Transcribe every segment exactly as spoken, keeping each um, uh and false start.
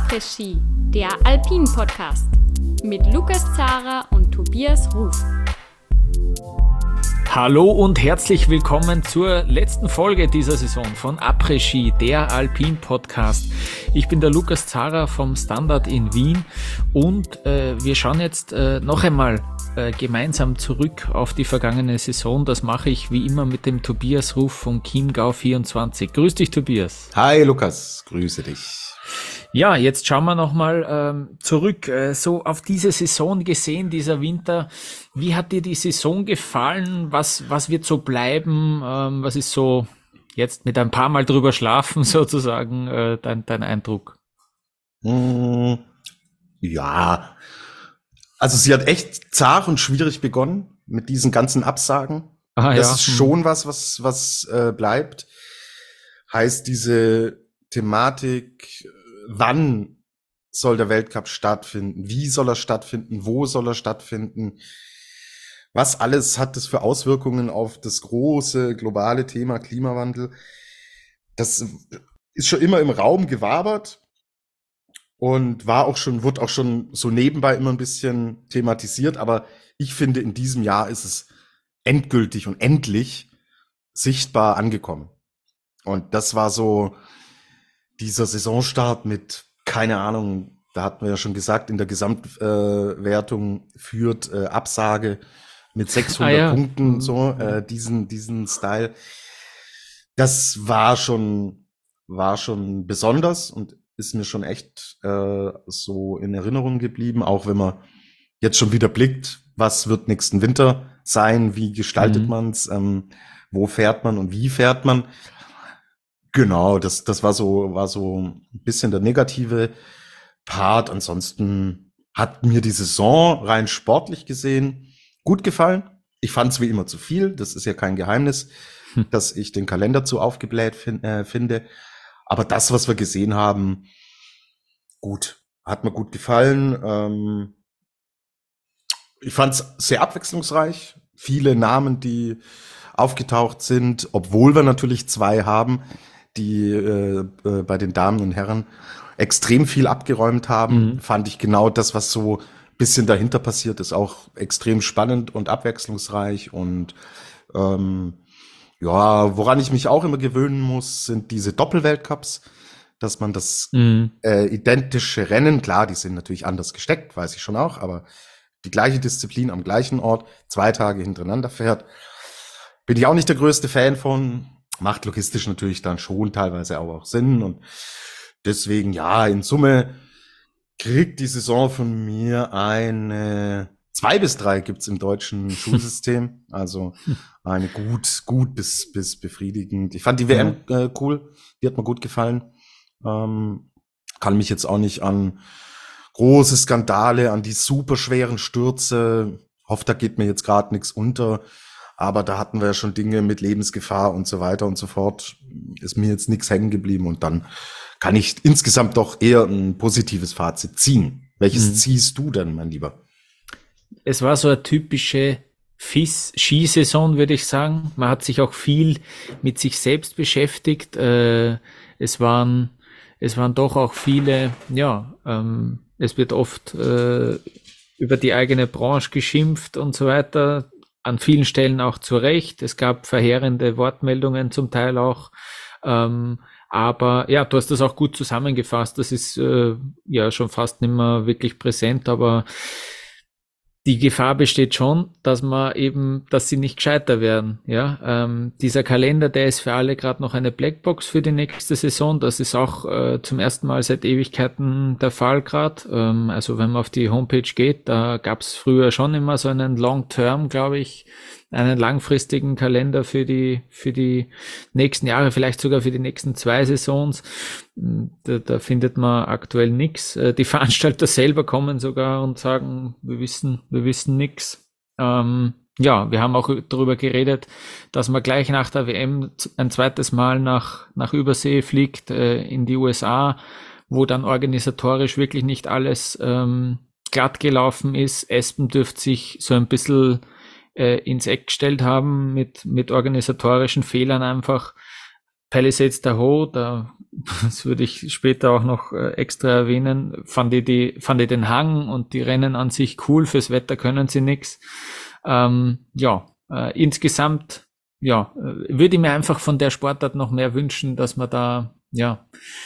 Après-Ski, der Alpin-Podcast mit Lukas Zara und Tobias Ruf. Hallo und herzlich willkommen zur letzten Folge dieser Saison von Après-Ski, der Alpin-Podcast. Ich bin der Lukas Zara vom Standard in Wien und äh, wir schauen jetzt äh, noch einmal äh, gemeinsam zurück auf die vergangene Saison. Das mache ich wie immer mit dem Tobias Ruf von Chiemgau vierundzwanzig. Grüß dich, Tobias. Hi, Lukas. Grüße dich. Ja, jetzt schauen wir nochmal ähm, zurück, äh, so auf diese Saison gesehen, dieser Winter. Wie hat dir die Saison gefallen? Was, was wird so bleiben? Ähm, was ist so jetzt mit ein paar Mal drüber schlafen sozusagen äh, dein, dein Eindruck? Mm, ja, also sie hat echt zart und schwierig begonnen mit diesen ganzen Absagen. Ah, das ja. ist schon was, was, was äh, bleibt. Heißt diese Thematik, wann soll der Weltcup stattfinden? Wie soll er stattfinden? Wo soll er stattfinden? Was alles hat das für Auswirkungen auf das große globale Thema Klimawandel? Das ist schon immer im Raum gewabert und war auch schon, wurde auch schon so nebenbei immer ein bisschen thematisiert. Aber ich finde, in diesem Jahr ist es endgültig und endlich sichtbar angekommen. Und das war so dieser Saisonstart mit, keine Ahnung, da hatten wir ja schon gesagt, in der Gesamtwertung äh, führt äh, Absage mit sechshundert ah, ja. Punkten, so, äh, diesen, diesen Style. Das war schon, war schon besonders und ist mir schon echt äh, so in Erinnerung geblieben, auch wenn man jetzt schon wieder blickt, was wird nächsten Winter sein, wie gestaltet mhm. man's, ähm, wo fährt man und wie fährt man. Genau, das, das war so, war so ein bisschen der negative Part. Ansonsten hat mir die Saison rein sportlich gesehen gut gefallen. Ich fand es wie immer zu viel. Das ist ja kein Geheimnis, hm. dass ich den Kalender zu aufgebläht fin- äh, finde. Aber das, was wir gesehen haben, gut, hat mir gut gefallen. Ähm, ich fand es sehr abwechslungsreich. Viele Namen, die aufgetaucht sind, obwohl wir natürlich zwei haben, die äh, äh, bei den Damen und Herren extrem viel abgeräumt haben, mhm. fand ich genau das, was so ein bisschen dahinter passiert ist, auch extrem spannend und abwechslungsreich. Und ähm, ja, woran ich mich auch immer gewöhnen muss, sind diese Doppelweltcups, dass man das mhm. äh, identische Rennen, klar, die sind natürlich anders gesteckt, weiß ich schon auch, aber die gleiche Disziplin am gleichen Ort zwei Tage hintereinander fährt. Bin ich auch nicht der größte Fan von. Macht logistisch natürlich dann schon teilweise aber auch Sinn. Und deswegen, ja, in Summe kriegt die Saison von mir eine zwei bis drei gibt's im deutschen Schulsystem. Also eine gut, gut bis, bis befriedigend. Ich fand die W M äh, cool. Die hat mir gut gefallen. Ähm, kann mich jetzt auch nicht an große Skandale, an die super schweren Stürze. Hoffe, da geht mir jetzt gerade nichts unter. Aber da hatten wir ja schon Dinge mit Lebensgefahr und so weiter und so fort. Ist mir jetzt nichts hängen geblieben. Und dann kann ich insgesamt doch eher ein positives Fazit ziehen. Welches mhm. ziehst du denn, mein Lieber? Es war so eine typische F I S-Skisaison, würde ich sagen. Man hat sich auch viel mit sich selbst beschäftigt. Äh, es waren, es waren doch auch viele, ja, ähm, es wird oft äh, über die eigene Branche geschimpft und so weiter. An vielen Stellen auch zu Recht. Es gab verheerende Wortmeldungen zum Teil auch. Ähm, aber ja, du hast das auch gut zusammengefasst. Das ist äh, ja schon fast nicht mehr wirklich präsent, aber die Gefahr besteht schon, dass man eben, dass sie nicht gescheiter werden. Ja, ähm, dieser Kalender, der ist für alle gerade noch eine Blackbox für die nächste Saison. Das ist auch äh, zum ersten Mal seit Ewigkeiten der Fall gerade. Ähm, also wenn man auf die Homepage geht, da gab es früher schon immer so einen Long-Term, glaube ich, einen langfristigen Kalender für die für die nächsten Jahre, vielleicht sogar für die nächsten zwei Saisons. Da, da findet man aktuell nichts. Die Veranstalter selber kommen sogar und sagen, wir wissen, wir wissen nichts. Ähm, ja, wir haben auch darüber geredet, dass man gleich nach der W M ein zweites Mal nach nach Übersee fliegt, äh, in die U S A, wo dann organisatorisch wirklich nicht alles ähm, glatt gelaufen ist. Aspen dürfte sich so ein bisschen äh, ins Eck gestellt haben mit mit organisatorischen Fehlern einfach. Palisades Tahoe, da, das würde ich später auch noch äh, extra erwähnen, fand ich, die, fand ich den Hang und die Rennen an sich cool, fürs Wetter können sie nix. Ähm, ja, äh, insgesamt, ja, äh, würde ich mir einfach von der Sportart noch mehr wünschen, dass man da, ja,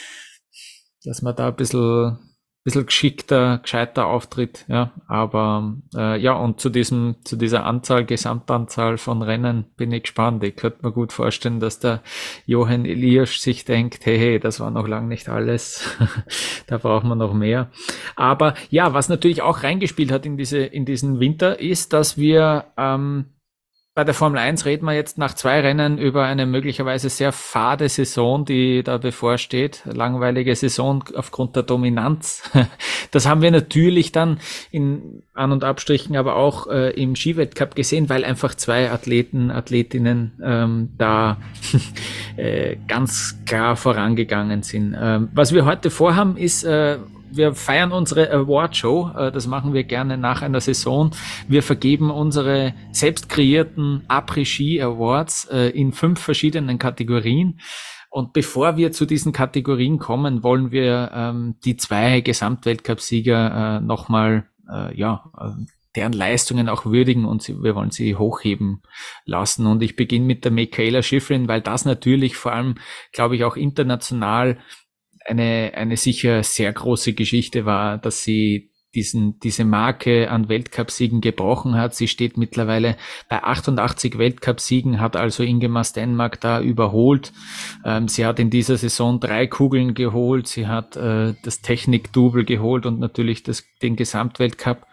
dass man da ein bisschen, bisschen geschickter, gescheiter auftritt, ja, aber äh, ja, und zu diesem, zu dieser Anzahl, Gesamtanzahl von Rennen bin ich gespannt. Ich könnte mir gut vorstellen, dass der Jochen Eliasch sich denkt, hey, hey, das war noch lang nicht alles, da braucht man noch mehr. Aber ja, was natürlich auch reingespielt hat in diese, in diesen Winter, ist, dass wir ähm, bei der Formel eins reden wir jetzt nach zwei Rennen über eine möglicherweise sehr fade Saison, die da bevorsteht. Langweilige Saison aufgrund der Dominanz. Das haben wir natürlich dann in An- und Abstrichen aber auch äh, im Skiweltcup gesehen, weil einfach zwei Athleten, Athletinnen ähm, da äh, ganz klar vorangegangen sind. Ähm, was wir heute vorhaben, ist äh, wir feiern unsere Award-Show, das machen wir gerne nach einer Saison. Wir vergeben unsere selbst kreierten Après-Ski-Awards in fünf verschiedenen Kategorien. Und bevor wir zu diesen Kategorien kommen, wollen wir ähm, die zwei Gesamtweltcup-Sieger äh, nochmal, äh, ja, deren Leistungen auch würdigen und sie, wir wollen sie hochheben lassen. Und ich beginne mit der Mikaela Shiffrin, weil das natürlich vor allem, glaube ich, auch international eine eine sicher sehr große Geschichte war, dass sie diesen diese Marke an Weltcupsiegen gebrochen hat. Sie steht mittlerweile bei achtundachtzig Weltcupsiegen, hat also Ingemar Stenmark da überholt. Ähm, sie hat in dieser Saison drei Kugeln geholt, sie hat äh, das Technik-Double geholt und natürlich das, den Gesamtweltcup.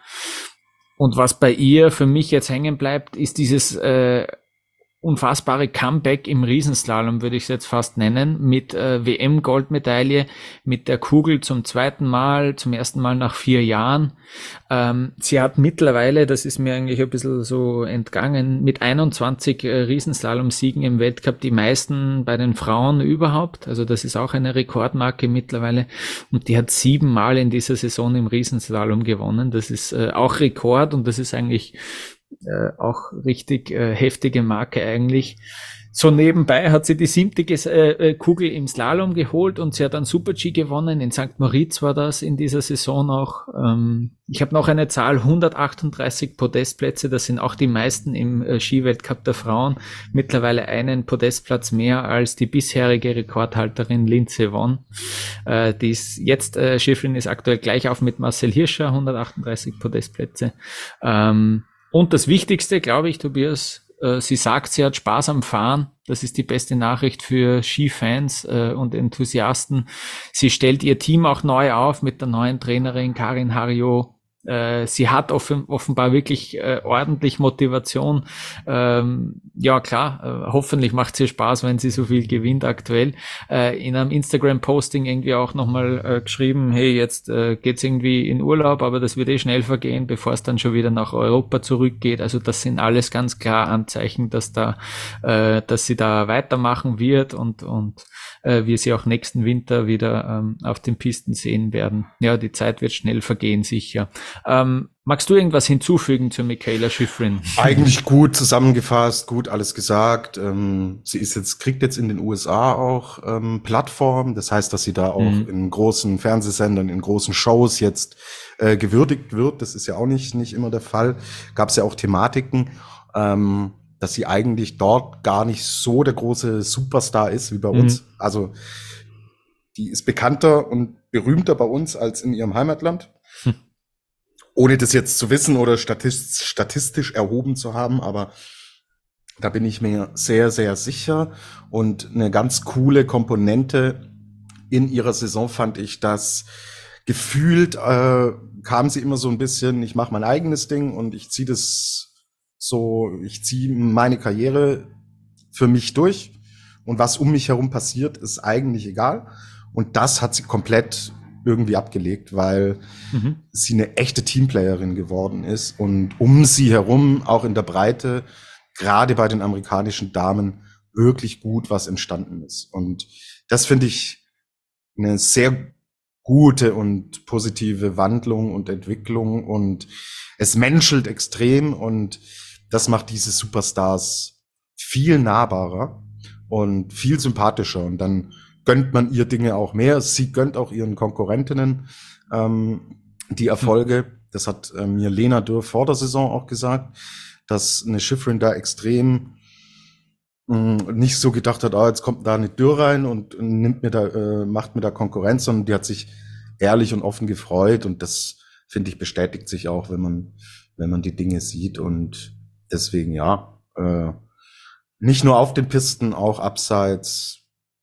Und was bei ihr für mich jetzt hängen bleibt, ist dieses äh, unfassbare Comeback im Riesenslalom, würde ich es jetzt fast nennen, mit äh, W M-Goldmedaille, mit der Kugel zum zweiten Mal, zum ersten Mal nach vier Jahren. Ähm, sie hat mittlerweile, das ist mir eigentlich ein bisschen so entgangen, mit einundzwanzig äh, Riesenslalom-Siegen im Weltcup die meisten bei den Frauen überhaupt. Also das ist auch eine Rekordmarke mittlerweile. Und die hat siebenmal in dieser Saison im Riesenslalom gewonnen. Das ist äh, auch Rekord und das ist eigentlich Äh, auch richtig äh, heftige Marke eigentlich. So nebenbei hat sie die siebte äh, Kugel im Slalom geholt und sie hat dann Super-G gewonnen. In Sankt Moritz war das in dieser Saison auch. Ähm, ich habe noch eine Zahl, hundertachtunddreißig Podestplätze. Das sind auch die meisten im äh, Skiweltcup der Frauen. Mittlerweile einen Podestplatz mehr als die bisherige Rekordhalterin Lindsey Vonn. Äh, die ist jetzt, äh, Shiffrin ist aktuell gleich auf mit Marcel Hirscher, hundertachtunddreißig Podestplätze. Ähm, Und das Wichtigste, glaube ich, Tobias, äh, sie sagt, sie hat Spaß am Fahren. Das ist die beste Nachricht für Skifans äh, und Enthusiasten. Sie stellt ihr Team auch neu auf mit der neuen Trainerin Karin Harjo. Äh, sie hat offen, offenbar wirklich äh, ordentlich Motivation. Ähm, ja klar, äh, hoffentlich macht sie Spaß, wenn sie so viel gewinnt aktuell. Äh, in einem Instagram-Posting irgendwie auch nochmal äh, geschrieben, hey, jetzt äh, geht's irgendwie in Urlaub, aber das wird eh schnell vergehen, bevor es dann schon wieder nach Europa zurückgeht. Also das sind alles ganz klar Anzeichen, dass da, äh, dass sie da weitermachen wird und und äh, wir sie auch nächsten Winter wieder ähm, auf den Pisten sehen werden. Ja, die Zeit wird schnell vergehen, sicher. Ähm, magst du irgendwas hinzufügen zu Mikaela Shiffrin? Eigentlich gut zusammengefasst, gut alles gesagt. Ähm, sie ist jetzt, kriegt jetzt in den U S A auch ähm, Plattform. Das heißt, dass sie da auch mhm. in großen Fernsehsendern, in großen Shows jetzt äh, gewürdigt wird. Das ist ja auch nicht nicht immer der Fall. Gab es ja auch Thematiken, ähm, dass sie eigentlich dort gar nicht so der große Superstar ist wie bei mhm. uns. Also die ist bekannter und berühmter bei uns als in ihrem Heimatland. Hm. Ohne das jetzt zu wissen oder statistisch, statistisch erhoben zu haben, aber da bin ich mir sehr, sehr sicher. Und eine ganz coole Komponente in ihrer Saison fand ich, dass gefühlt äh, kam sie immer so ein bisschen, ich mache mein eigenes Ding und ich ziehe das so, ich ziehe meine Karriere für mich durch und was um mich herum passiert, ist eigentlich egal. Und das hat sie komplett irgendwie abgelegt, weil mhm. sie eine echte Teamplayerin geworden ist und um sie herum, auch in der Breite, gerade bei den amerikanischen Damen, wirklich gut was entstanden ist. Und das finde ich eine sehr gute und positive Wandlung und Entwicklung und es menschelt extrem und das macht diese Superstars viel nahbarer und viel sympathischer. Und dann gönnt man ihr Dinge auch mehr. Sie gönnt auch ihren Konkurrentinnen ähm, die Erfolge. Das hat äh, mir Lena Dürr vor der Saison auch gesagt, dass eine Shiffrin da extrem mh, nicht so gedacht hat, ah, jetzt kommt da eine Dürr rein und nimmt mir da, äh, macht mir da Konkurrenz, sondern die hat sich ehrlich und offen gefreut. Und das, finde ich, bestätigt sich auch, wenn man, wenn man die Dinge sieht. Und deswegen, ja, äh, nicht nur auf den Pisten, auch abseits.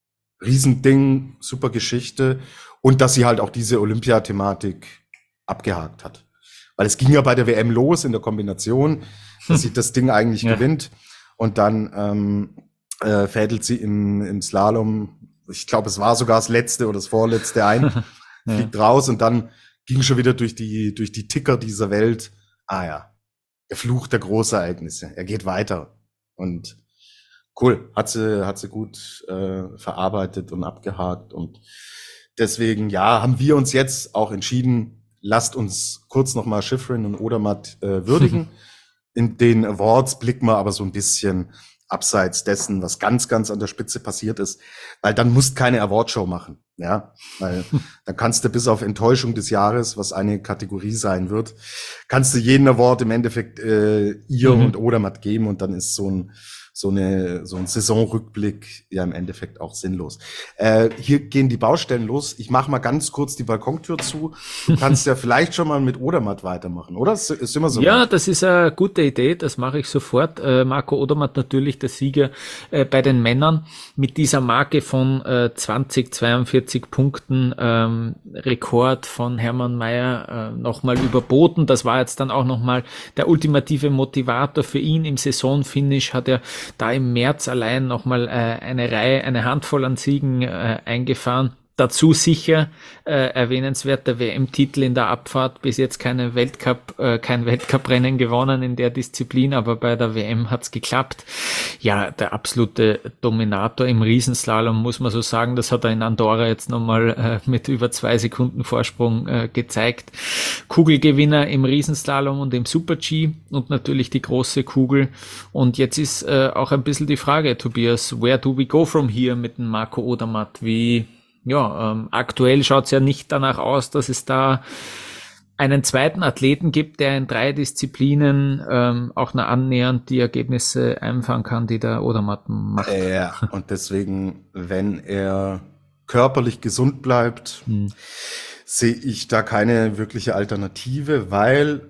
Riesending, super Geschichte. Und dass sie halt auch diese Olympia-Thematik abgehakt hat. Weil es ging ja bei der W M los in der Kombination, dass sie das Ding eigentlich ja. gewinnt. Und dann ähm, äh, fädelt sie im, im Slalom, ich glaube, es war sogar das letzte oder das vorletzte ein, ja. fliegt raus und dann ging schon wieder durch die, durch die Ticker dieser Welt. Ah ja, der Fluch der Großereignisse. Er geht weiter. Und cool, hat sie, hat sie gut äh, verarbeitet und abgehakt. Und deswegen, ja, haben wir uns jetzt auch entschieden, lasst uns kurz nochmal Shiffrin und Odermatt äh, würdigen. In den Awards blicken wir aber so ein bisschen abseits dessen, was ganz, ganz an der Spitze passiert ist. Weil dann musst keine Awardshow machen. Ja, weil dann kannst du bis auf Enttäuschung des Jahres, was eine Kategorie sein wird, kannst du jeden Award im Endeffekt äh, ihr mhm. und Odermatt geben und dann ist so ein so eine so ein Saisonrückblick ja im Endeffekt auch sinnlos. Äh, hier gehen die Baustellen los. Ich mache mal ganz kurz die Balkontür zu. Du kannst ja vielleicht schon mal mit Odermatt weitermachen, oder? Ist, ist immer so. Ja, weit. Das ist eine gute Idee. Das mache ich sofort. Äh, Marco Odermatt natürlich der Sieger äh, bei den Männern mit dieser Marke von äh, zwanzig, zweiundvierzig Punkten, ähm, Rekord von Hermann Mayer äh, nochmal überboten. Das war jetzt dann auch nochmal der ultimative Motivator für ihn. Im Saisonfinish hat er da im März allein nochmal äh, eine Reihe, eine Handvoll an Siegen äh, eingefahren. Dazu sicher äh, erwähnenswert der W M-Titel in der Abfahrt. Bis jetzt keine Weltcup, äh, kein Weltcuprennen gewonnen in der Disziplin, aber bei der W M hat's geklappt. Ja, der absolute Dominator im Riesenslalom, muss man so sagen. Das hat er in Andorra jetzt nochmal äh, mit über zwei Sekunden Vorsprung äh, gezeigt. Kugelgewinner im Riesenslalom und im Super-G und natürlich die große Kugel. Und jetzt ist äh, auch ein bisschen die Frage, Tobias, where do we go from here mit dem Marco Odermatt? Wie Ja, ähm, aktuell schaut's ja nicht danach aus, dass es da einen zweiten Athleten gibt, der in drei Disziplinen ähm, auch noch annähernd die Ergebnisse einfahren kann, die der Odermatt macht. Ja, und deswegen, wenn er körperlich gesund bleibt, hm. sehe ich da keine wirkliche Alternative, weil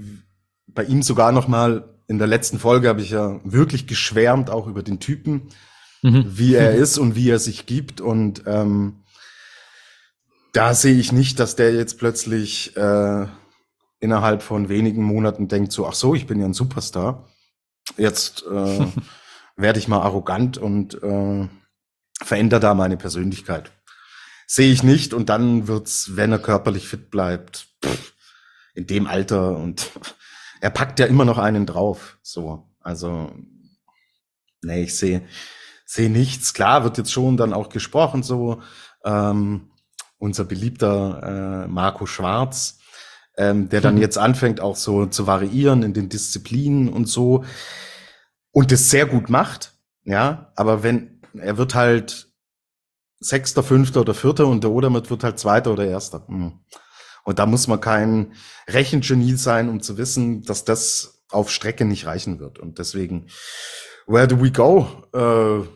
bei ihm sogar noch mal in der letzten Folge habe ich ja wirklich geschwärmt, auch über den Typen, mhm. wie er ist und wie er sich gibt und ähm, da sehe ich nicht, dass der jetzt plötzlich äh, innerhalb von wenigen Monaten denkt so, ach so, ich bin ja ein Superstar. Jetzt äh, werde ich mal arrogant und äh, verändere da meine Persönlichkeit. Sehe ich nicht und dann wird's, wenn er körperlich fit bleibt, pff, in dem Alter und er packt ja immer noch einen drauf. So, also nee, ich sehe sehe nichts. Klar wird jetzt schon dann auch gesprochen so. Ähm, unser beliebter äh, Marco Schwarz, ähm, der dann mhm. jetzt anfängt auch so zu variieren in den Disziplinen und so und das sehr gut macht, ja, aber wenn, er wird halt Sechster, Fünfter oder Vierter und der Odermatt wird halt Zweiter oder Erster. Mhm. Und da muss man kein Rechengenie sein, um zu wissen, dass das auf Strecke nicht reichen wird und deswegen, where do we go? Uh,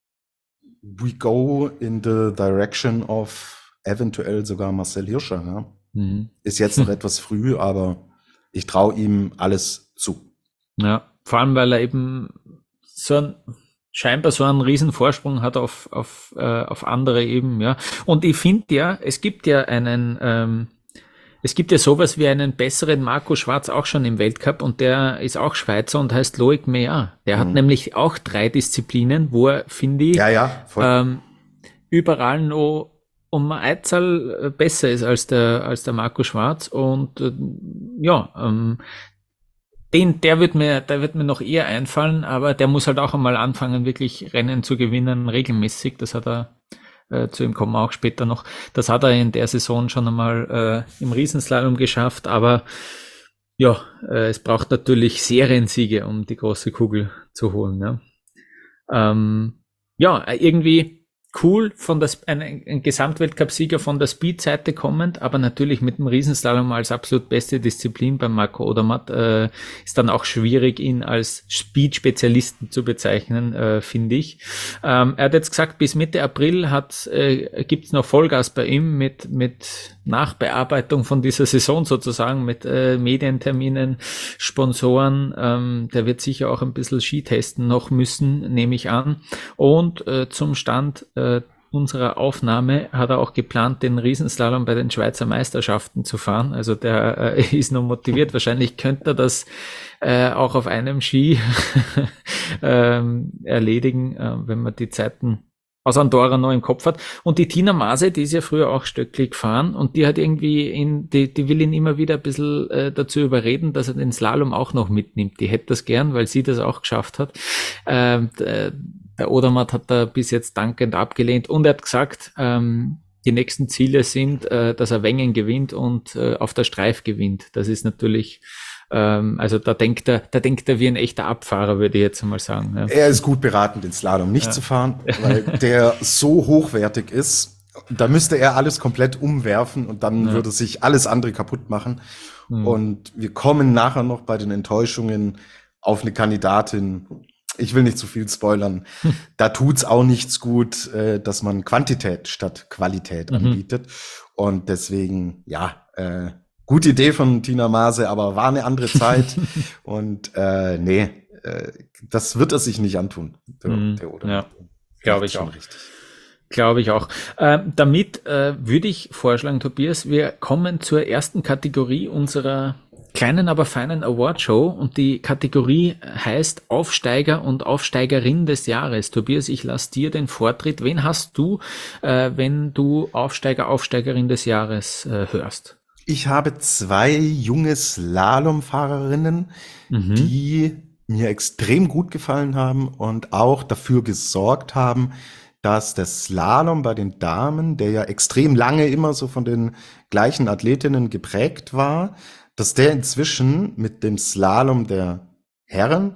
we go in the direction of eventuell sogar Marcel Hirscher, ja. Mhm. Ist jetzt noch etwas früh, aber ich traue ihm alles zu. Ja, vor allem, weil er eben so ein, scheinbar so einen riesen Vorsprung hat auf, auf, äh, auf andere eben, ja. Und ich finde ja, es gibt ja einen, ähm, es gibt ja sowas wie einen besseren Marco Schwarz auch schon im Weltcup und der ist auch Schweizer und heißt Loic Meillard. Der mhm. hat nämlich auch drei Disziplinen, wo er, finde ich, ja, ja, voll. Ähm, überall noch um eine Einzahl besser ist als der als der Marco Schwarz und äh, ja, ähm, den der wird mir der wird mir noch eher einfallen, aber der muss halt auch einmal anfangen wirklich Rennen zu gewinnen regelmäßig. Das hat er äh, zu ihm kommen wir auch später noch. Das hat er in der Saison schon einmal äh, im Riesenslalom geschafft, aber ja, äh, es braucht natürlich Seriensiege, um die große Kugel zu holen. Ja. Ähm, ja, irgendwie cool von der, ein, ein Gesamtweltcup-Sieger von der Speed-Seite kommend, aber natürlich mit dem Riesenslalom als absolut beste Disziplin beim Marco Odermatt äh, ist dann auch schwierig, ihn als Speed-Spezialisten zu bezeichnen, äh, finde ich. Ähm, er hat jetzt gesagt, bis Mitte April hat äh, gibt's noch Vollgas bei ihm mit mit Nachbearbeitung von dieser Saison sozusagen, mit äh, Medienterminen, Sponsoren. Ähm, der wird sicher auch ein bisschen Ski testen noch müssen, nehme ich an. Und äh, zum Stand äh, unserer Aufnahme hat er auch geplant, den Riesenslalom bei den Schweizer Meisterschaften zu fahren. Also der äh, ist noch motiviert. Wahrscheinlich könnte er das äh, auch auf einem Ski ähm, erledigen, äh, wenn man die Zeiten aus Andorra noch im Kopf hat. Und die Tina Maase, die ist ja früher auch Stöckli gefahren und die hat irgendwie, in, die, die will ihn immer wieder ein bisschen äh, dazu überreden, dass er den Slalom auch noch mitnimmt. Die hätte das gern, weil sie das auch geschafft hat. Ähm, der, der Odermatt hat da bis jetzt dankend abgelehnt und er hat gesagt, ähm, die nächsten Ziele sind, äh, dass er Wengen gewinnt und äh, auf der Streif gewinnt. Das ist natürlich also da denkt er, da denkt er wie ein echter Abfahrer, würde ich jetzt mal sagen. Ja. Er ist gut beraten, den Slalom nicht ja. zu fahren, weil der so hochwertig ist. Da müsste er alles komplett umwerfen und dann ja. würde sich alles andere kaputt machen. Mhm. Und wir kommen nachher noch bei den Enttäuschungen auf eine Kandidatin. Ich will nicht zu viel spoilern. Hm. Da tut's auch nichts gut, dass man Quantität statt Qualität mhm. anbietet. Und deswegen, ja, äh, gute Idee von Tina Maase, aber war eine andere Zeit. Und äh, nee, äh, das wird er sich nicht antun. Der, mm, der Oder. Ja, glaube ich auch. Glaube ich auch. Äh, damit äh, würde ich vorschlagen, Tobias, wir kommen zur ersten Kategorie unserer kleinen, aber feinen Awardshow. Und die Kategorie heißt Aufsteiger und Aufsteigerin des Jahres. Tobias, ich lasse dir den Vortritt. Wen hast du, äh, wenn du Aufsteiger, Aufsteigerin des Jahres äh, hörst? Ich habe zwei junge Slalomfahrerinnen, mhm. die mir extrem gut gefallen haben und auch dafür gesorgt haben, dass der Slalom bei den Damen, der ja extrem lange immer so von den gleichen Athletinnen geprägt war, dass der inzwischen mit dem Slalom der Herren,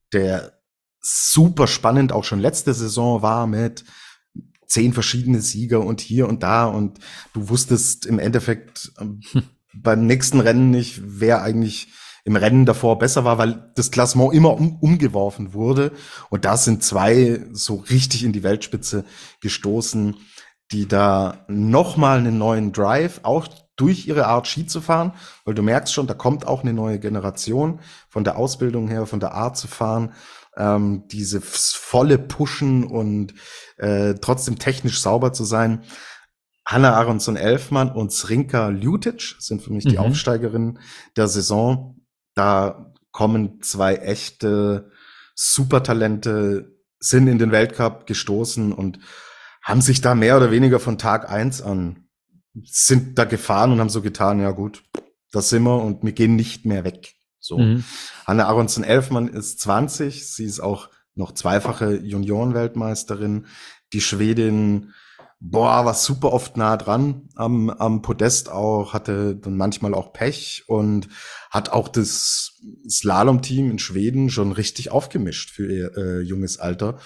der super spannend auch schon letzte Saison war mit zehn verschiedene Sieger und hier und da und du wusstest im Endeffekt ähm, beim nächsten Rennen nicht, wer eigentlich im Rennen davor besser war, weil das Klassement immer um, umgeworfen wurde und da sind zwei so richtig in die Weltspitze gestoßen, die da nochmal einen neuen Drive, auch durch ihre Art Ski zu fahren, weil du merkst schon, da kommt auch eine neue Generation von der Ausbildung her, von der Art zu fahren, ähm, diese volle Pushen und äh, trotzdem technisch sauber zu sein. Hanna Aronson-Elfmann und Zrinka Ljutic sind für mich mhm. die Aufsteigerinnen der Saison. Da kommen zwei echte Supertalente, sind in den Weltcup gestoßen und haben sich da mehr oder weniger von Tag eins an, sind da gefahren und haben so getan, ja gut, das sind wir und wir gehen nicht mehr weg. So. Mhm. Hanna Aronson-Elfmann ist zwanzig, sie ist auch noch zweifache Juniorenweltmeisterin. Die Schwedin, boah, war super oft nah dran am, am Podest auch, hatte dann manchmal auch Pech und hat auch das Slalom-Team in Schweden schon richtig aufgemischt für ihr äh, junges Alter.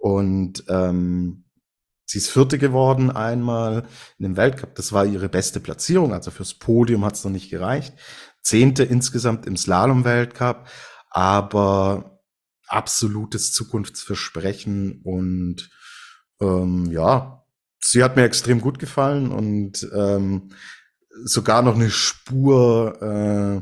Und ähm, sie ist Vierte geworden einmal in dem Weltcup. Das war ihre beste Platzierung, also fürs Podium hat es noch nicht gereicht. Zehnte insgesamt im Slalom-Weltcup, aber absolutes Zukunftsversprechen und ähm, ja, sie hat mir extrem gut gefallen und ähm, sogar noch eine Spur äh,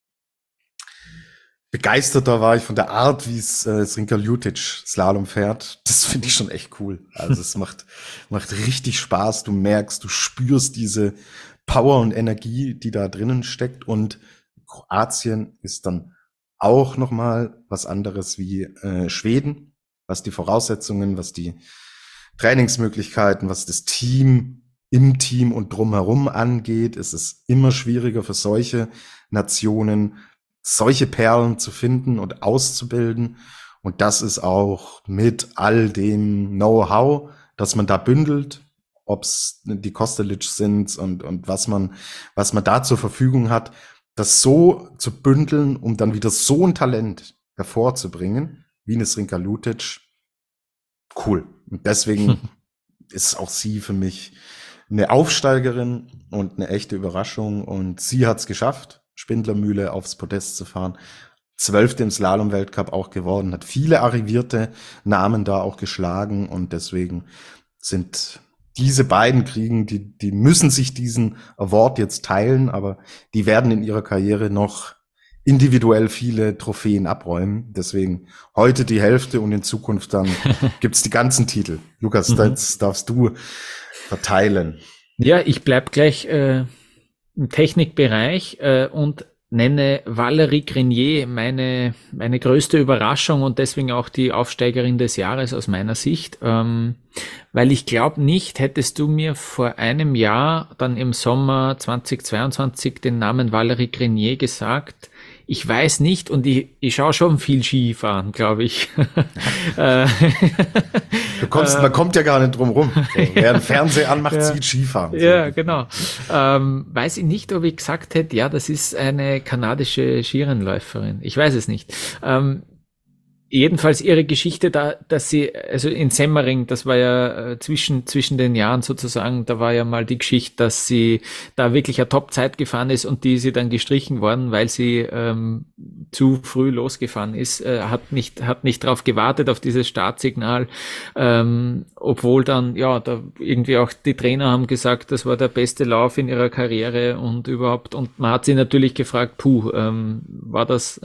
begeisterter war ich von der Art, wie es äh, Zrinka Ljutic Slalom fährt. Das finde ich schon echt cool. Also es macht macht richtig Spaß. Du merkst, du spürst diese Power und Energie, die da drinnen steckt. Und Kroatien ist dann auch noch mal was anderes wie äh, Schweden, was die Voraussetzungen, was die Trainingsmöglichkeiten, was das Team im Team und drumherum angeht. Es ist immer schwieriger für solche Nationen, solche Perlen zu finden und auszubilden. Und das ist auch mit all dem Know-how, das man da bündelt, ob es die Kostelic sind und, und was man, was man da zur Verfügung hat, das so zu bündeln, um dann wieder so ein Talent hervorzubringen, wie eine Zrinka Ljutic. cool. Und deswegen hm. ist auch sie für mich eine Aufsteigerin und eine echte Überraschung. Und sie hat's geschafft, Spindlermühle aufs Podest zu fahren. Zwölfte im Slalom-Weltcup auch geworden, hat viele arrivierte Namen da auch geschlagen. Und deswegen sind diese beiden Kriegen, die, die müssen sich diesen Award jetzt teilen, aber die werden in ihrer Karriere noch individuell viele Trophäen abräumen. Deswegen heute die Hälfte und in Zukunft dann gibt's die ganzen Titel. Lukas, mhm. das darfst du verteilen. Ja, ich bleib gleich äh, im Technikbereich äh, und nenne Valérie Grenier meine meine größte Überraschung und deswegen auch die Aufsteigerin des Jahres aus meiner Sicht, ähm, weil ich glaube nicht, hättest du mir vor einem Jahr dann im Sommer zweitausendzweiundzwanzig den Namen Valérie Grenier gesagt, ich weiß nicht und ich, ich schaue schon viel Skifahren, glaube ich. Du kommst, man kommt ja gar nicht drum rum. So, wer den Fernseher anmacht, ja. sieht Skifahren. So. Ja, genau. Ähm, weiß ich nicht, ob ich gesagt hätte, ja, das ist eine kanadische Skirennläuferin. Ich weiß es nicht. Ähm, Jedenfalls ihre Geschichte da, dass sie, also in Semmering, das war ja äh, zwischen zwischen den Jahren sozusagen, da war ja mal die Geschichte, dass sie da wirklich eine Top-Zeit gefahren ist und die ist sie dann gestrichen worden, weil sie ähm, zu früh losgefahren ist, äh, hat nicht hat nicht drauf gewartet auf dieses Startsignal, ähm, obwohl dann ja da irgendwie auch die Trainer haben gesagt, das war der beste Lauf in ihrer Karriere und überhaupt, und man hat sie natürlich gefragt, puh, ähm, war das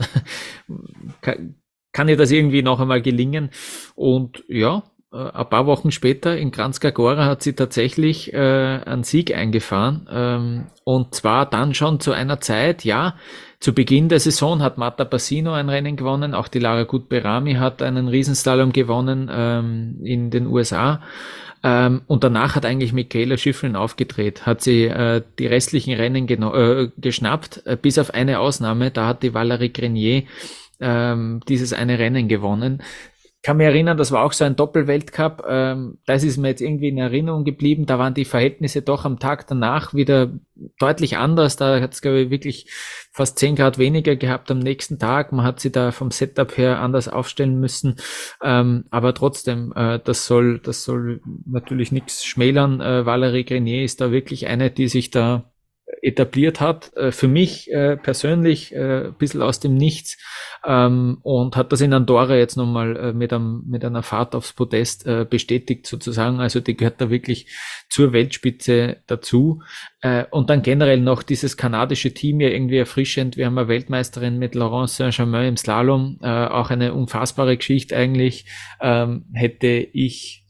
kann ihr das irgendwie noch einmal gelingen? Und ja, ein paar Wochen später in Kranjska Gora hat sie tatsächlich äh, einen Sieg eingefahren. Ähm, und zwar dann schon zu einer Zeit, ja, zu Beginn der Saison hat Marta Bassino ein Rennen gewonnen, auch die Lara Gut-Berami hat einen Riesenslalom gewonnen ähm, in den U S A. Ähm, und danach hat eigentlich Mikaela Shiffrin aufgedreht, hat sie äh, die restlichen Rennen geno- äh, geschnappt, äh, bis auf eine Ausnahme, da hat die Valérie Grenier ähm, dieses eine Rennen gewonnen. Ich kann mich erinnern, das war auch so ein Doppelweltcup, ähm, das ist mir jetzt irgendwie in Erinnerung geblieben, da waren die Verhältnisse doch am Tag danach wieder deutlich anders, da hat es glaube ich wirklich fast zehn Grad weniger gehabt am nächsten Tag, man hat sie da vom Setup her anders aufstellen müssen, ähm, aber trotzdem, äh, das soll das soll natürlich nichts schmälern, äh, Valérie Grenier ist da wirklich eine, die sich da etabliert hat, äh, für mich äh, persönlich äh, ein bisschen aus dem Nichts, ähm, und hat das in Andorra jetzt nochmal äh, mit einem mit einer Fahrt aufs Podest äh, bestätigt sozusagen, also die gehört da wirklich zur Weltspitze dazu, äh, und dann generell noch dieses kanadische Team ja irgendwie erfrischend, wir haben eine Weltmeisterin mit Laurence Saint-Germain im Slalom, äh, auch eine unfassbare Geschichte eigentlich, ähm, hätte ich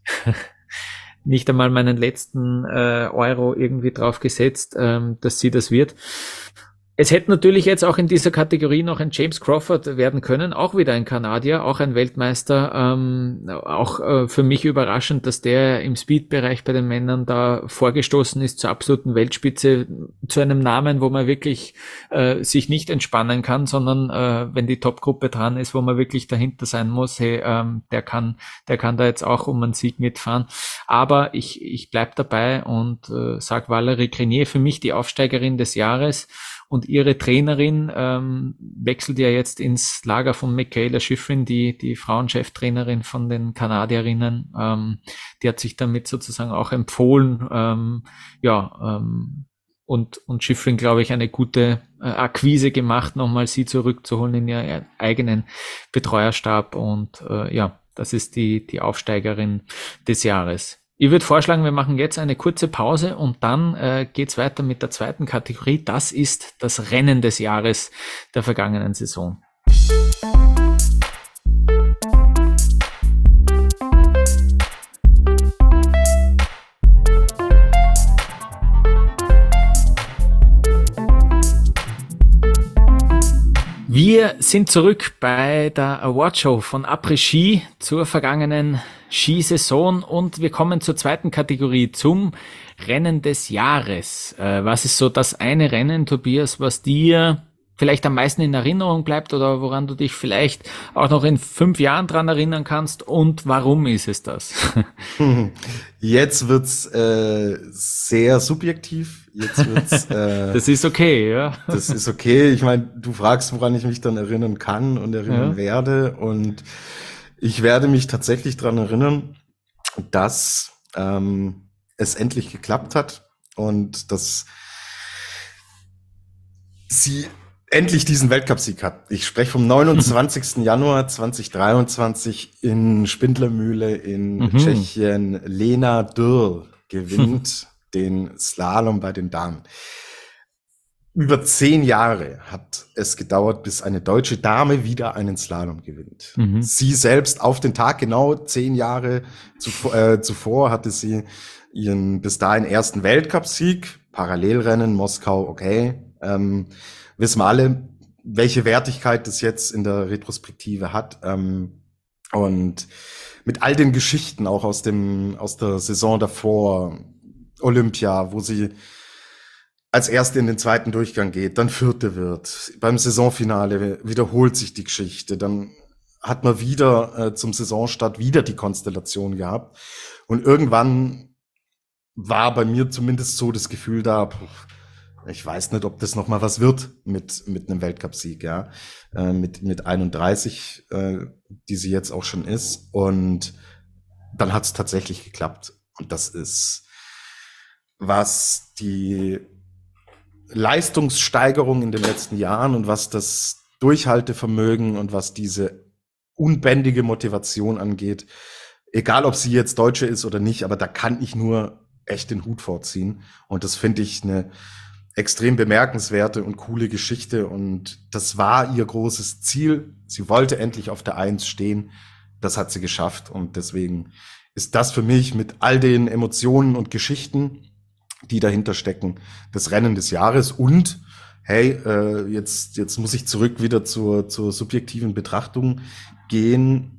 nicht einmal meinen letzten äh, Euro irgendwie drauf gesetzt, ähm, dass sie das wird. Es hätte natürlich jetzt auch in dieser Kategorie noch ein James Crawford werden können, auch wieder ein Kanadier, auch ein Weltmeister, ähm, auch äh, für mich überraschend, dass der im Speed-Bereich bei den Männern da vorgestoßen ist zur absoluten Weltspitze, zu einem Namen, wo man wirklich äh, sich nicht entspannen kann, sondern äh, wenn die Top-Gruppe dran ist, wo man wirklich dahinter sein muss, hey, ähm, der kann, der kann da jetzt auch um einen Sieg mitfahren. Aber ich, ich bleib dabei und äh, sag Valérie Grenier für mich die Aufsteigerin des Jahres. Und ihre Trainerin ähm, wechselt ja jetzt ins Lager von Mikaela Shiffrin, die die Frauencheftrainerin von den Kanadierinnen. Ähm, die hat sich damit sozusagen auch empfohlen. Ähm, ja, ähm, und und Shiffrin, glaube ich, eine gute äh, Akquise gemacht, nochmal sie zurückzuholen in ihren eigenen Betreuerstab. Und äh, ja, das ist die die Aufsteigerin des Jahres. Ich würde vorschlagen, wir machen jetzt eine kurze Pause und dann äh, geht's weiter mit der zweiten Kategorie. Das ist das Rennen des Jahres der vergangenen Saison. Wir sind zurück bei der Awardshow von Après Ski zur vergangenen Skisaison und wir kommen zur zweiten Kategorie, zum Rennen des Jahres. Äh, was ist so das eine Rennen, Tobias, was dir vielleicht am meisten in Erinnerung bleibt oder woran du dich vielleicht auch noch in fünf Jahren dran erinnern kannst, und warum ist es das? Jetzt wird's äh, sehr subjektiv. Jetzt wird's. Äh, das ist okay, ja. Das ist okay. Ich meine, du fragst, woran ich mich dann erinnern kann und erinnern ja. werde, und ich werde mich tatsächlich dran erinnern, dass ähm, es endlich geklappt hat und dass sie endlich diesen Weltcupsieg hat. Ich spreche vom neunundzwanzigsten Januar zweitausenddreiundzwanzig in Spindlermühle in Mhm. Tschechien. Lena Dürr gewinnt den Slalom bei den Damen. Über zehn Jahre hat es gedauert, bis eine deutsche Dame wieder einen Slalom gewinnt. Mhm. Sie selbst auf den Tag genau zehn Jahre zuvor, äh, zuvor hatte sie ihren bis dahin ersten Weltcupsieg. Parallelrennen, Moskau, okay. Ähm, wissen wir alle, welche Wertigkeit das jetzt in der Retrospektive hat. Ähm, und mit all den Geschichten auch aus dem aus der Saison davor, Olympia, wo sie als Erste in den zweiten Durchgang geht, dann Vierte wird. Beim Saisonfinale wiederholt sich die Geschichte. Dann hat man wieder äh, zum Saisonstart wieder die Konstellation gehabt. Und irgendwann war bei mir zumindest so das Gefühl da, ich weiß nicht, ob das noch mal was wird mit mit einem Weltcupsieg, ja, äh, mit mit einunddreißig, äh, die sie jetzt auch schon ist. Und dann hat es tatsächlich geklappt. Und das ist, was die Leistungssteigerung in den letzten Jahren und was das Durchhaltevermögen und was diese unbändige Motivation angeht, egal ob sie jetzt Deutsche ist oder nicht, aber da kann ich nur echt den Hut vorziehen. Und das finde ich eine extrem bemerkenswerte und coole Geschichte. Und das war ihr großes Ziel. Sie wollte endlich auf der Eins stehen. Das hat sie geschafft. Und deswegen ist das für mich mit all den Emotionen und Geschichten, die dahinter stecken, das Rennen des Jahres. Und hey, äh, jetzt jetzt muss ich zurück wieder zur zur subjektiven Betrachtung gehen.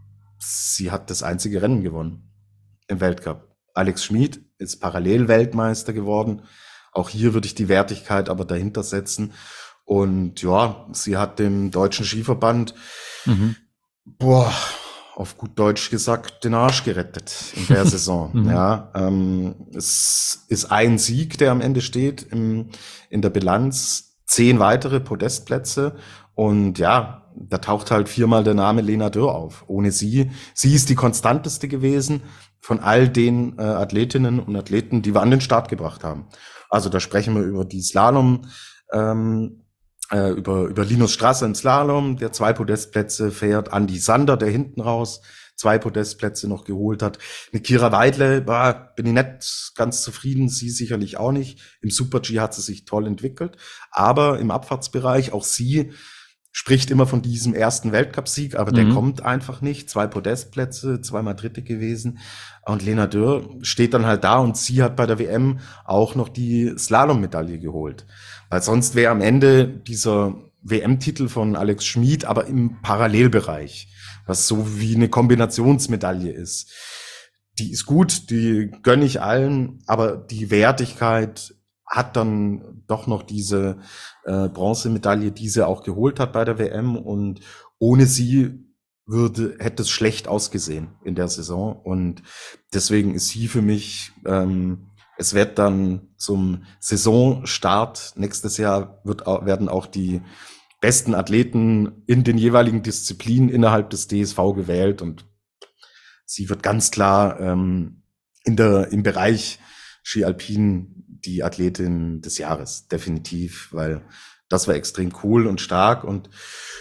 Sie hat das einzige Rennen gewonnen im Weltcup. Alex Schmid ist parallel Weltmeister geworden. Auch hier würde ich die Wertigkeit aber dahinter setzen. Und ja, sie hat dem deutschen Skiverband, Mhm. boah, auf gut Deutsch gesagt, den Arsch gerettet in der Saison. Mhm. Ja, ähm, es ist ein Sieg, der am Ende steht im, in der Bilanz, zehn weitere Podestplätze und ja, da taucht halt viermal der Name Lena Dürr auf. Ohne sie, sie ist die konstanteste gewesen von all den äh, Athletinnen und Athleten, die wir an den Start gebracht haben. Also da sprechen wir über die Slalom, ähm, äh, über über Linus Strasser im Slalom, der zwei Podestplätze fährt, Andi Sander, der hinten raus zwei Podestplätze noch geholt hat. Eine Kira Weidle, war, bin ich nicht ganz zufrieden, sie sicherlich auch nicht. Im Super-G hat sie sich toll entwickelt, aber im Abfahrtsbereich, auch sie spricht immer von diesem ersten Weltcupsieg, aber der Mhm. kommt einfach nicht. Zwei Podestplätze, zweimal Dritte gewesen. Und Lena Dürr steht dann halt da und sie hat bei der W M auch noch die Slalom-Medaille geholt. Weil sonst wäre am Ende dieser W M-Titel von Alex Schmid aber im Parallelbereich, was so wie eine Kombinationsmedaille ist. Die ist gut, die gönne ich allen, aber die Wertigkeit hat dann doch noch diese äh, Bronzemedaille, die sie auch geholt hat bei der W M, und ohne sie würde, hätte es schlecht ausgesehen in der Saison, und deswegen ist sie für mich, ähm, es wird dann zum Saisonstart nächstes Jahr wird, au- werden auch die besten Athleten in den jeweiligen Disziplinen innerhalb des D S V gewählt, und sie wird ganz klar ähm, in der im Bereich Ski Alpin die Athletin des Jahres, definitiv, weil das war extrem cool und stark, und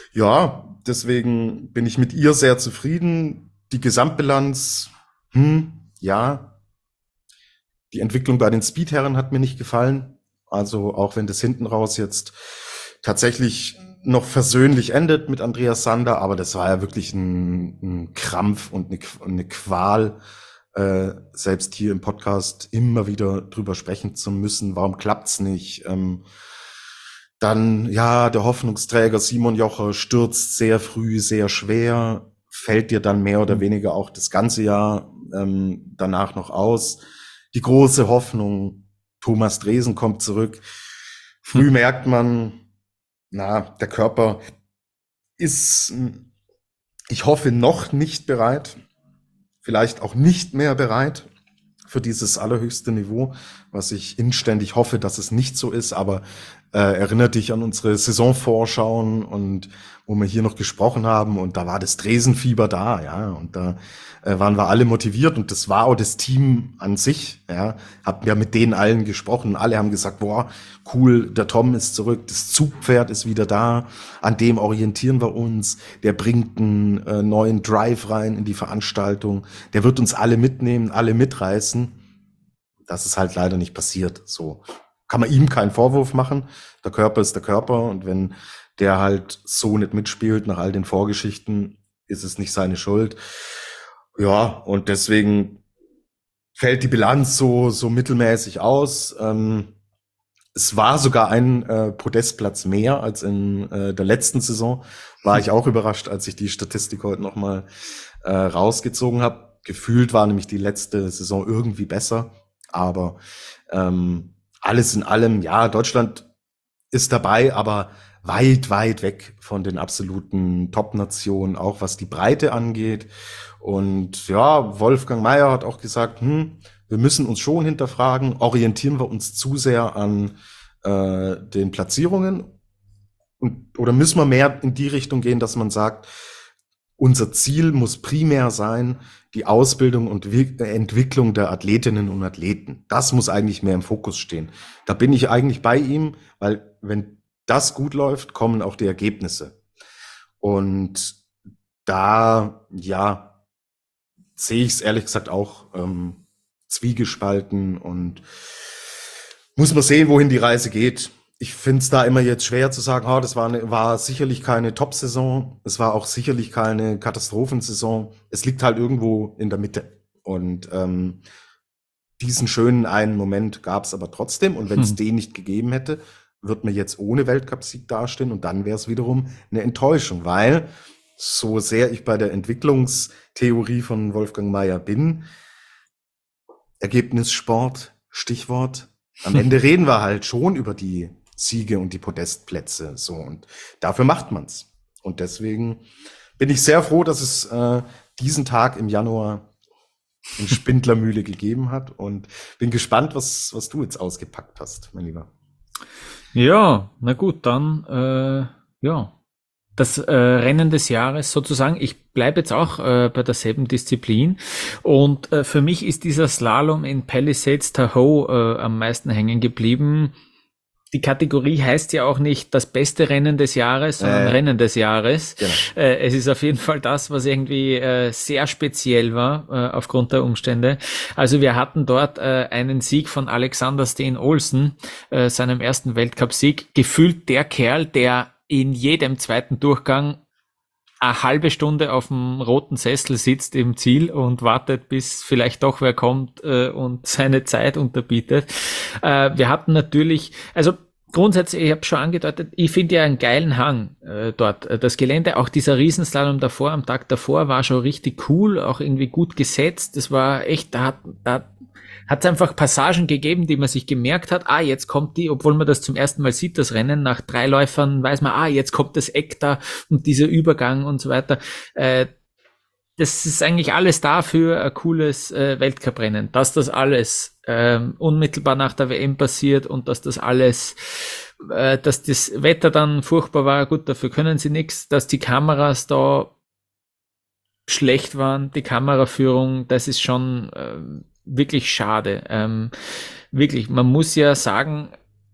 ja, deswegen bin ich mit ihr sehr zufrieden. Die Gesamtbilanz, hm, ja, die Entwicklung bei den Speedherren hat mir nicht gefallen, also auch wenn das hinten raus jetzt tatsächlich noch versöhnlich endet mit Andreas Sander, aber das war ja wirklich ein, ein Krampf und eine, eine Qual, äh, selbst hier im Podcast immer wieder drüber sprechen zu müssen. Warum klappt's nicht? Ähm, dann, ja, der Hoffnungsträger Simon Jocher stürzt sehr früh, sehr schwer, fällt dir dann mehr oder weniger auch das ganze Jahr ähm, danach noch aus. Die große Hoffnung, Thomas Dresen kommt zurück. Früh merkt man, na, der Körper ist, ich hoffe, noch nicht bereit, vielleicht auch nicht mehr bereit für dieses allerhöchste Niveau, was ich inständig hoffe, dass es nicht so ist, aber äh, erinnert dich an unsere Saisonvorschauen und wo wir hier noch gesprochen haben und da war das Dresenfieber da, ja, und da äh, waren wir alle motiviert und das war auch das Team an sich, ja, hab ja mit denen allen gesprochen, alle haben gesagt, boah, cool, der Tom ist zurück, das Zugpferd ist wieder da, an dem orientieren wir uns, der bringt einen äh, neuen Drive rein in die Veranstaltung, der wird uns alle mitnehmen, alle mitreißen. Das ist halt leider nicht passiert, so. Kann man ihm keinen Vorwurf machen, der Körper ist der Körper und wenn der halt so nicht mitspielt nach all den Vorgeschichten, ist es nicht seine Schuld. Ja, und deswegen fällt die Bilanz so so mittelmäßig aus. Ähm, es war sogar ein äh, Podestplatz mehr als in äh, der letzten Saison. War ich auch überrascht, als ich die Statistik heute nochmal äh, rausgezogen habe. Gefühlt war nämlich die letzte Saison irgendwie besser, aber ähm, alles in allem, ja, Deutschland ist dabei, aber weit, weit weg von den absoluten Top-Nationen, auch was die Breite angeht. Und ja, Wolfgang Maier hat auch gesagt, hm, wir müssen uns schon hinterfragen, orientieren wir uns zu sehr an äh, den Platzierungen und, oder müssen wir mehr in die Richtung gehen, dass man sagt, unser Ziel muss primär sein, die Ausbildung und Entwicklung der Athletinnen und Athleten. Das muss eigentlich mehr im Fokus stehen. Da bin ich eigentlich bei ihm, weil wenn das gut läuft, kommen auch die Ergebnisse. Und da, ja, sehe ich es ehrlich gesagt auch ähm, zwiegespalten und muss man sehen, wohin die Reise geht. Ich finde es da immer jetzt schwer zu sagen, oh, das war, eine, war sicherlich keine Top-Saison, es war auch sicherlich keine Katastrophensaison. Es liegt halt irgendwo in der Mitte. Und ähm, diesen schönen einen Moment gab es aber trotzdem. Und wenn es hm. den nicht gegeben hätte, wird man jetzt ohne Weltcupsieg dastehen. Und dann wäre es wiederum eine Enttäuschung, weil so sehr ich bei der Entwicklungstheorie von Wolfgang Maier bin, Ergebnissport, Stichwort, am Ende reden wir halt schon über die Siege und die Podestplätze, so, und dafür macht man's. Und deswegen bin ich sehr froh, dass es äh, diesen Tag im Januar in Spindlermühle gegeben hat und bin gespannt, was was du jetzt ausgepackt hast, mein Lieber. Ja, na gut, dann äh, ja, das äh, Rennen des Jahres sozusagen. Ich bleibe jetzt auch äh, bei derselben Disziplin und äh, für mich ist dieser Slalom in Palisades Tahoe äh, am meisten hängen geblieben. Die Kategorie heißt ja auch nicht das beste Rennen des Jahres, sondern äh, Rennen des Jahres. Genau. Äh, es ist auf jeden Fall das, was irgendwie äh, sehr speziell war äh, aufgrund der Umstände. Also wir hatten dort äh, einen Sieg von Alexander Steen Olsen, äh, seinem ersten Weltcup-Sieg. Gefühlt der Kerl, der in jedem zweiten Durchgang eine halbe Stunde auf dem roten Sessel sitzt im Ziel und wartet, bis vielleicht doch wer kommt äh, und seine Zeit unterbietet. Äh, wir hatten natürlich, also grundsätzlich, ich habe schon angedeutet, ich finde ja einen geilen Hang äh, dort. Das Gelände, auch dieser Riesenslalom davor, am Tag davor, war schon richtig cool, auch irgendwie gut gesetzt. Das war echt, da hat da hat es einfach Passagen gegeben, die man sich gemerkt hat, ah, jetzt kommt die, obwohl man das zum ersten Mal sieht, das Rennen, nach drei Läufern weiß man, ah, jetzt kommt das Eck da und dieser Übergang und so weiter. Äh, das ist eigentlich alles da für ein cooles äh, Weltcuprennen. Dass das alles ähm, unmittelbar nach der W M passiert und dass das alles, äh, dass das Wetter dann furchtbar war, gut, dafür können sie nichts, dass die Kameras da schlecht waren, die Kameraführung, das ist schon äh, wirklich schade. Ähm, wirklich, man muss ja sagen,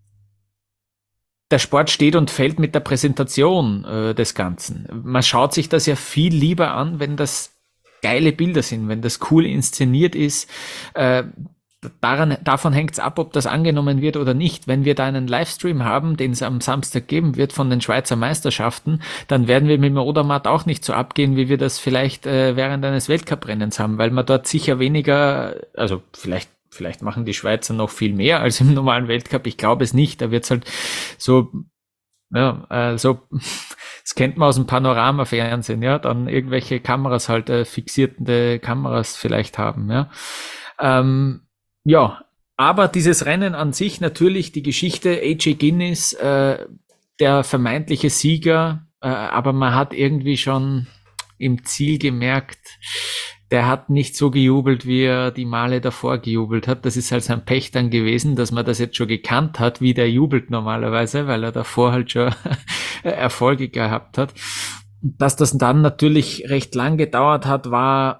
der Sport steht und fällt mit der Präsentation äh, des Ganzen. Man schaut sich das ja viel lieber an, wenn das geile Bilder sind, wenn das cool inszeniert ist. Äh, daran, davon hängt es ab, ob das angenommen wird oder nicht. Wenn wir da einen Livestream haben, den es am Samstag geben wird von den Schweizer Meisterschaften, dann werden wir mit dem Odermatt auch nicht so abgehen, wie wir das vielleicht äh, während eines Weltcuprennens haben, weil man dort sicher weniger, also vielleicht vielleicht machen die Schweizer noch viel mehr als im normalen Weltcup. Ich glaube es nicht. Da wird's halt so, ja, äh, so, das kennt man aus dem Panorama-Fernsehen, ja, dann irgendwelche Kameras halt, äh, fixierte Kameras vielleicht haben, ja. Ähm, Ja, aber dieses Rennen an sich natürlich, die Geschichte, A J Guinness, äh, der vermeintliche Sieger, äh, aber man hat irgendwie schon im Ziel gemerkt, der hat nicht so gejubelt, wie er die Male davor gejubelt hat. Das ist halt sein Pech dann gewesen, dass man das jetzt schon gekannt hat, wie der jubelt normalerweise, weil er davor halt schon Erfolge gehabt hat. Dass das dann natürlich recht lang gedauert hat, war,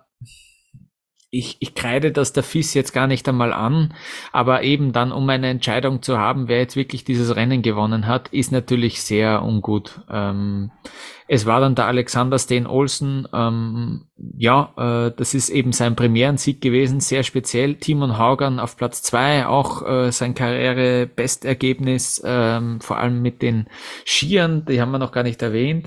ich, ich kreide das der F I S jetzt gar nicht einmal an, aber eben dann, um eine Entscheidung zu haben, wer jetzt wirklich dieses Rennen gewonnen hat, ist natürlich sehr ungut. Ähm, es war dann der Alexander Steen Olsen, ähm, ja, äh, das ist eben sein Premierensieg gewesen, sehr speziell. Timon Haugan auf Platz zwei, auch äh, sein Karriere-Bestergebnis, ähm, vor allem mit den Skiern, die haben wir noch gar nicht erwähnt,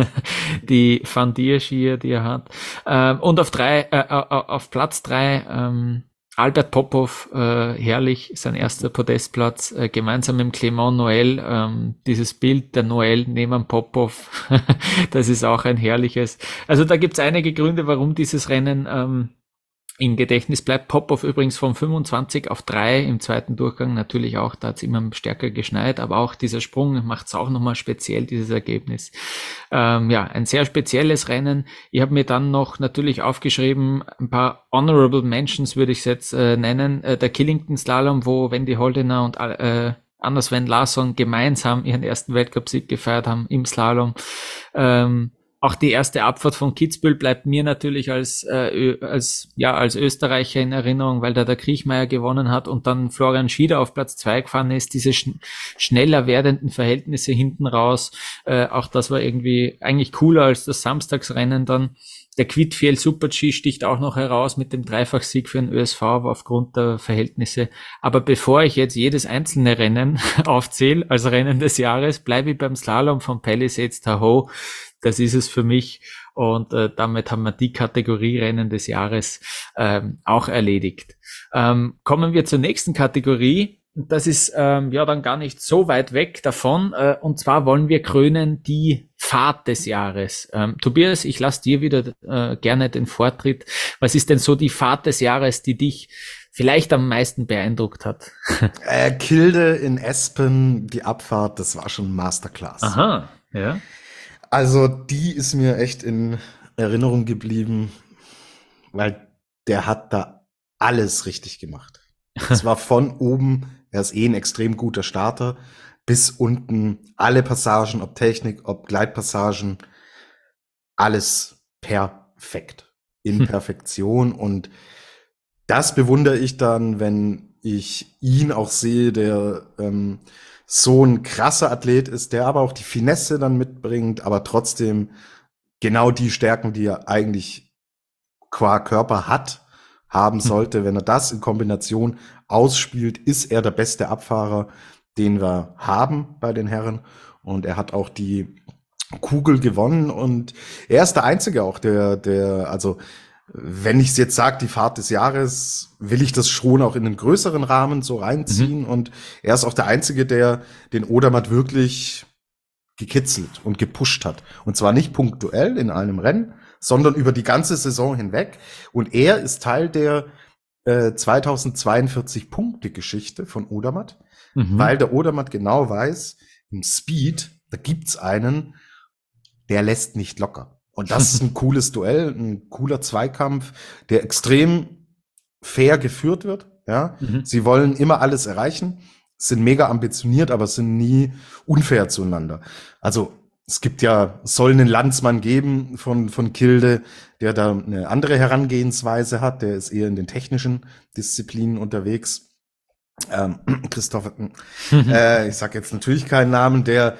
die Van Dier Skier, die er hat. Ähm, und auf drei, äh, auf Platz drei, ähm, Albert Popov, äh, herrlich, sein erster Podestplatz, äh, gemeinsam mit Clément Noël, ähm, dieses Bild der Noël neben Popov, das ist auch ein herrliches. Also da gibt's einige Gründe, warum dieses Rennen ähm, im Gedächtnis bleibt. Popov übrigens von fünfundzwanzig auf drei im zweiten Durchgang, natürlich auch, da hat's immer stärker geschneit, aber auch dieser Sprung macht's auch nochmal speziell, dieses Ergebnis. Ähm, ja, ein sehr spezielles Rennen. Ich habe mir dann noch natürlich aufgeschrieben, ein paar Honorable Mentions würde ich jetzt äh, nennen. Äh, der Killington Slalom, wo Wendy Holdener und äh, Anna Sven Larsson gemeinsam ihren ersten Weltcupsieg gefeiert haben im Slalom. Ähm, Auch die erste Abfahrt von Kitzbühel bleibt mir natürlich als äh, als ja als Österreicher in Erinnerung, weil da der Kriechmeier gewonnen hat und dann Florian Schieder auf Platz zwei gefahren ist. Diese schn- schneller werdenden Verhältnisse hinten raus, äh, auch das war irgendwie eigentlich cooler als das Samstagsrennen dann. Der Quidfiel Super-G sticht auch noch heraus mit dem Dreifachsieg für den Ö S V aufgrund der Verhältnisse. Aber bevor ich jetzt jedes einzelne Rennen aufzähle als Rennen des Jahres, bleibe ich beim Slalom von Palisades Tahoe. Das ist es für mich und äh, damit haben wir die Kategorie Rennen des Jahres ähm, auch erledigt. Ähm, kommen wir zur nächsten Kategorie. Das ist ähm, ja dann gar nicht so weit weg davon äh, und zwar wollen wir krönen die Fahrt des Jahres. Ähm, Tobias, ich lasse dir wieder äh, gerne den Vortritt. Was ist denn so die Fahrt des Jahres, die dich vielleicht am meisten beeindruckt hat? äh, Kilde in Espen, die Abfahrt, das war schon Masterclass. Aha, ja. Also die ist mir echt in Erinnerung geblieben, weil der hat da alles richtig gemacht. Es war von oben, er ist eh ein extrem guter Starter, bis unten alle Passagen, ob Technik, ob Gleitpassagen, alles perfekt, in Perfektion. Und das bewundere ich dann, wenn ich ihn auch sehe, der ähm, so ein krasser Athlet ist, der aber auch die Finesse dann mitbringt, aber trotzdem genau die Stärken, die er eigentlich qua Körper hat, haben sollte. Wenn er das in Kombination ausspielt, ist er der beste Abfahrer, den wir haben bei den Herren. Und er hat auch die Kugel gewonnen und er ist der Einzige auch, der, der, also wenn ich es jetzt sage, die Fahrt des Jahres, will ich das schon auch in einen größeren Rahmen so reinziehen. Mhm. Und er ist auch der Einzige, der den Odermatt wirklich gekitzelt und gepusht hat. Und zwar nicht punktuell in einem Rennen, sondern über die ganze Saison hinweg. Und er ist Teil der äh, zweitausendzweiundvierzig Punkte-Geschichte von Odermatt, mhm. weil der Odermatt genau weiß, im Speed, da gibt's einen, der lässt nicht locker. Und das ist ein cooles Duell, ein cooler Zweikampf, der extrem fair geführt wird. Ja, mhm. Sie wollen immer alles erreichen, sind mega ambitioniert, aber sind nie unfair zueinander. Also es gibt ja, es soll einen Landsmann geben von von Kilde, der da eine andere Herangehensweise hat. Der ist eher in den technischen Disziplinen unterwegs. Ähm, Christopher, mhm. äh, ich sag jetzt natürlich keinen Namen, der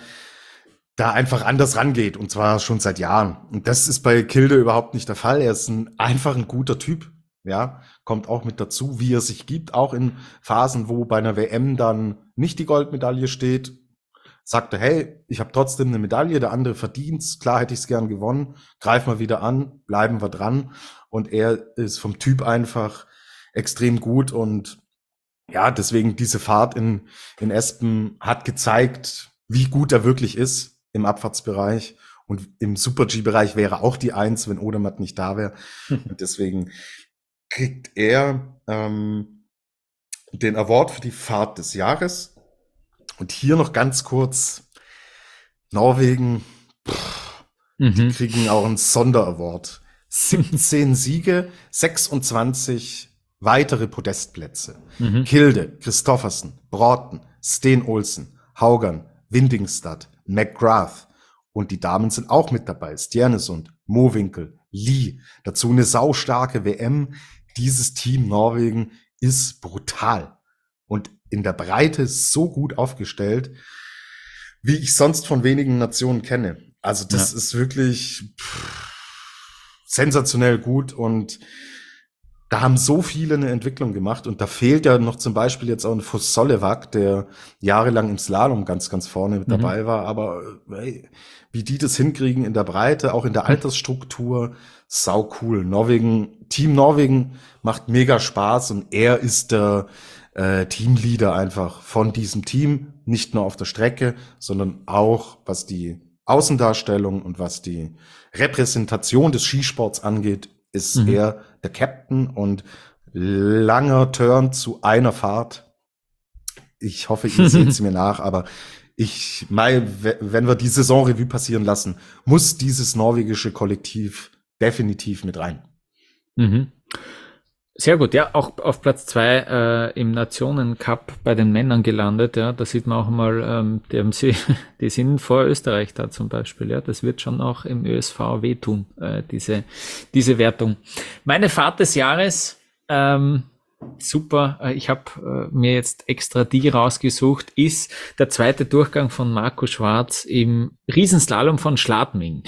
da einfach anders rangeht, und zwar schon seit Jahren. Und das ist bei Kilde überhaupt nicht der Fall. Er ist ein einfach ein guter Typ, ja, kommt auch mit dazu, wie er sich gibt, auch in Phasen, wo bei einer W M dann nicht die Goldmedaille steht, sagt er, hey, ich habe trotzdem eine Medaille, der andere verdient's, klar hätte ich es gern gewonnen, greif mal wieder an, bleiben wir dran. Und er ist vom Typ einfach extrem gut und ja, deswegen diese Fahrt in, in Espen hat gezeigt, wie gut er wirklich ist im Abfahrtsbereich, und im Super-G-Bereich wäre auch die Eins, wenn Odermatt nicht da wäre. Und deswegen kriegt er ähm, den Award für die Fahrt des Jahres. Und hier noch ganz kurz, Norwegen, pff, mhm. die kriegen auch einen Sonderaward. siebzehn Siege, sechsundzwanzig weitere Podestplätze. Mhm. Kilde, Christoffersen, Broughton, Steen Olsen, Haugan, Windingstad, McGrath. Und die Damen sind auch mit dabei. Stjernesund, Mowinkel, Lee. Dazu eine saustarke W M. Dieses Team Norwegen ist brutal. Und in der Breite so gut aufgestellt, wie ich sonst von wenigen Nationen kenne. Also das ja. ist wirklich pff, sensationell gut. Und da haben so viele eine Entwicklung gemacht und da fehlt ja noch zum Beispiel jetzt auch ein Fuss Solevak, der jahrelang im Slalom ganz, ganz vorne mit mhm. dabei war, aber hey, wie die das hinkriegen in der Breite, auch in der Altersstruktur, sau cool. Norwegen, Team Norwegen macht mega Spaß und er ist der äh, Teamleader einfach von diesem Team, nicht nur auf der Strecke, sondern auch was die Außendarstellung und was die Repräsentation des Skisports angeht, ist mhm. er der Captain und langer Turn zu einer Fahrt. Ich hoffe, ihr seht es mir nach, aber ich meine, wenn wir die Saisonrevue passieren lassen, muss dieses norwegische Kollektiv definitiv mit rein. Mhm. Sehr gut, ja, auch auf Platz zwei äh, im Nationencup bei den Männern gelandet, ja, da sieht man auch mal, ähm, die, haben sie, die sind vor Österreich da zum Beispiel, ja, das wird schon auch im Ö S V wehtun, äh, diese, diese Wertung. Meine Fahrt des Jahres, ähm, super, äh, ich habe äh, mir jetzt extra die rausgesucht, ist der zweite Durchgang von Marco Schwarz im Riesenslalom von Schladming.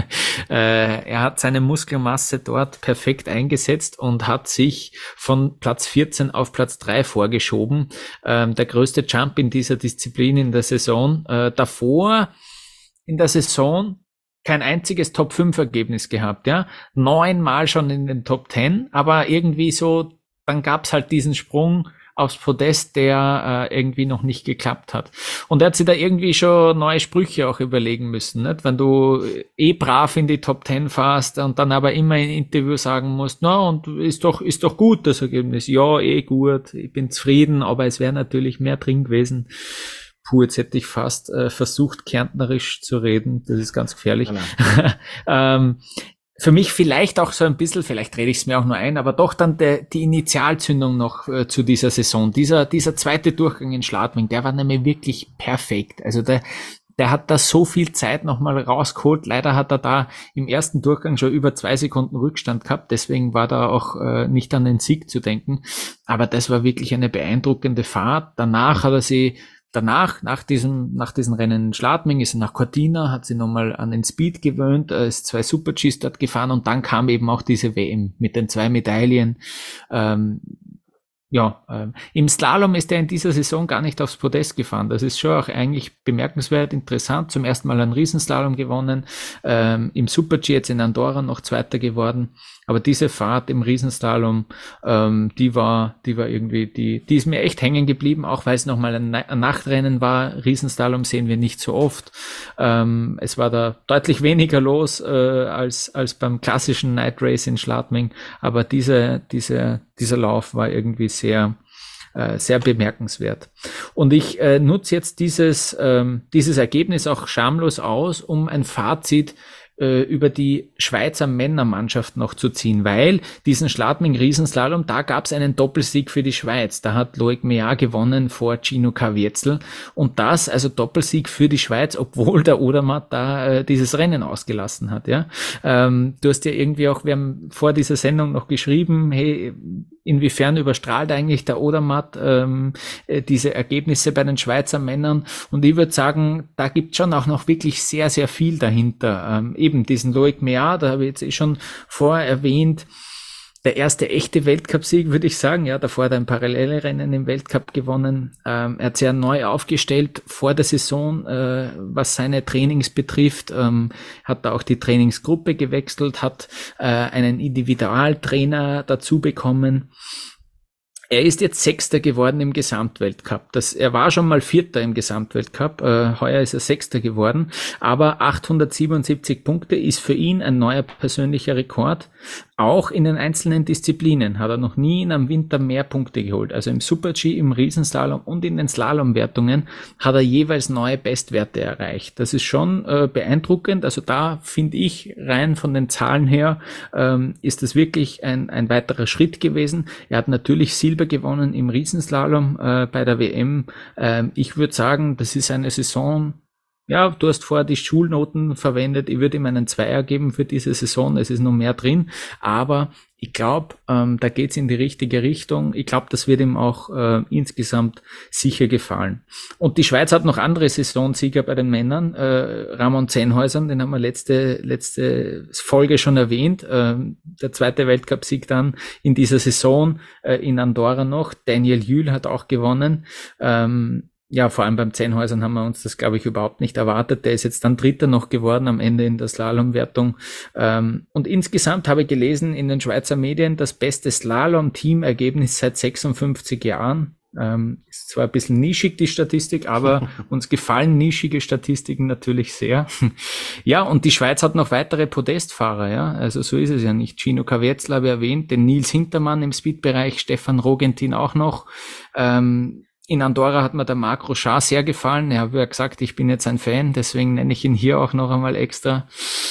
äh, er hat seine Muskelmasse dort perfekt eingesetzt und hat sich von Platz vierzehn auf Platz drei vorgeschoben. Ähm, der größte Jump in dieser Disziplin in der Saison. Äh, davor in der Saison kein einziges Top fünf Ergebnis gehabt, ja. Neunmal schon in den Top zehn, aber irgendwie so, dann gab's halt diesen Sprung aufs Podest, der äh, irgendwie noch nicht geklappt hat. Und er hat sich da irgendwie schon neue Sprüche auch überlegen müssen, nicht? Wenn du eh brav in die Top zehn fährst und dann aber immer in Interview sagen musst, na, und ist doch, ist doch gut, das Ergebnis. Ja, eh gut, ich bin zufrieden, aber es wäre natürlich mehr drin gewesen. Puh, jetzt hätte ich fast äh, versucht, kärntnerisch zu reden. Das ist ganz gefährlich. ähm, Für mich vielleicht auch so ein bisschen, vielleicht rede ich es mir auch nur ein, aber doch dann der, die Initialzündung noch äh, zu dieser Saison. Dieser, dieser zweite Durchgang in Schladming, der war nämlich wirklich perfekt. Also der, der hat da so viel Zeit nochmal rausgeholt. Leider hat er da im ersten Durchgang schon über zwei Sekunden Rückstand gehabt. Deswegen war da auch äh, nicht an den Sieg zu denken. Aber das war wirklich eine beeindruckende Fahrt. Danach hat er sie Danach, nach diesem, nach diesen Rennen in Schladming, ist er nach Cortina, hat sie nochmal an den Speed gewöhnt, ist zwei Super-Gs dort gefahren und dann kam eben auch diese W M mit den zwei Medaillen. Ähm, ja, ähm, im Slalom ist er in dieser Saison gar nicht aufs Podest gefahren. Das ist schon auch eigentlich bemerkenswert interessant. Zum ersten Mal einen Riesenslalom gewonnen, ähm, im Super-G jetzt in Andorra noch Zweiter geworden. Aber diese Fahrt im Riesenslalom, ähm, die war, die war irgendwie, die, die ist mir echt hängen geblieben, auch weil es nochmal ein, ein Nachtrennen war. Riesenslalom sehen wir nicht so oft. Ähm, es war da deutlich weniger los äh, als als beim klassischen Night Race in Schladming. Aber diese, diese, dieser Lauf war irgendwie sehr äh, sehr bemerkenswert. Und ich äh, nutze jetzt dieses ähm, dieses Ergebnis auch schamlos aus, um ein Fazit über die Schweizer Männermannschaft noch zu ziehen, weil diesen Schladming-Riesenslalom, da gab es einen Doppelsieg für die Schweiz. Da hat Loic Meillard gewonnen vor Gino Caviezel und das, also Doppelsieg für die Schweiz, obwohl der Odermatt da äh, dieses Rennen ausgelassen hat. Ja, ähm, du hast ja irgendwie auch, wir haben vor dieser Sendung noch geschrieben, hey, inwiefern überstrahlt eigentlich der Odermatt ähm, diese Ergebnisse bei den Schweizer Männern? Und ich würde sagen, da gibt es schon auch noch wirklich sehr, sehr viel dahinter. Ähm, eben diesen Loic Meillard, da habe ich jetzt eh schon vorher erwähnt, der erste echte Weltcupsieg, würde ich sagen. Ja, davor hat er ein Parallelrennen im Weltcup gewonnen. Ähm, er hat sehr neu aufgestellt vor der Saison, äh, was seine Trainings betrifft. Ähm, hat da auch die Trainingsgruppe gewechselt, hat äh, einen Individualtrainer dazu bekommen. Er ist jetzt Sechster geworden im Gesamtweltcup. Das, er war schon mal Vierter im Gesamtweltcup. Äh, heuer ist er Sechster geworden. Aber achthundertsiebenundsiebzig Punkte ist für ihn ein neuer persönlicher Rekord. auch in den einzelnen Disziplinen hat er noch nie in einem Winter mehr Punkte geholt. Also im Super-G, im Riesenslalom und in den Slalomwertungen hat er jeweils neue Bestwerte erreicht. Das ist schon äh, beeindruckend. Also da finde ich, rein von den Zahlen her, ähm, ist das wirklich ein, ein weiterer Schritt gewesen. Er hat natürlich Silber gewonnen im Riesenslalom äh, bei der W M. Ähm, ich würde sagen, das ist eine Saison. Ja, du hast vorher die Schulnoten verwendet. Ich würde ihm einen Zweier geben für diese Saison. Es ist noch mehr drin. Aber ich glaube, ähm, da geht's in die richtige Richtung. Ich glaube, das wird ihm auch äh, insgesamt sicher gefallen. Und die Schweiz hat noch andere Saisonsieger bei den Männern. Äh, Ramon Zenhäusern, den haben wir letzte letzte Folge schon erwähnt. Äh, der zweite Weltcupsieg dann in dieser Saison äh, in Andorra noch. Daniel Jühl hat auch gewonnen. Ähm, Ja, vor allem beim Zenhäusern haben wir uns das, glaube ich, überhaupt nicht erwartet. Der ist jetzt dann Dritter noch geworden am Ende in der Slalomwertung. Ähm, und insgesamt habe ich gelesen in den Schweizer Medien, das beste Slalom-Teamergebnis seit sechsundfünfzig Jahren. Ähm, ist zwar ein bisschen nischig, die Statistik, aber uns gefallen nischige Statistiken natürlich sehr. Ja, und die Schweiz hat noch weitere Podestfahrer, ja. Also so ist es ja nicht. Gino Caviezel habe ich erwähnt, den Nils Hintermann im Speedbereich, Stefan Rogentin auch noch. Ähm, In Andorra hat mir der Marc Rochard sehr gefallen. Er hat ja gesagt, ich bin jetzt ein Fan, deswegen nenne ich ihn hier auch noch einmal extra.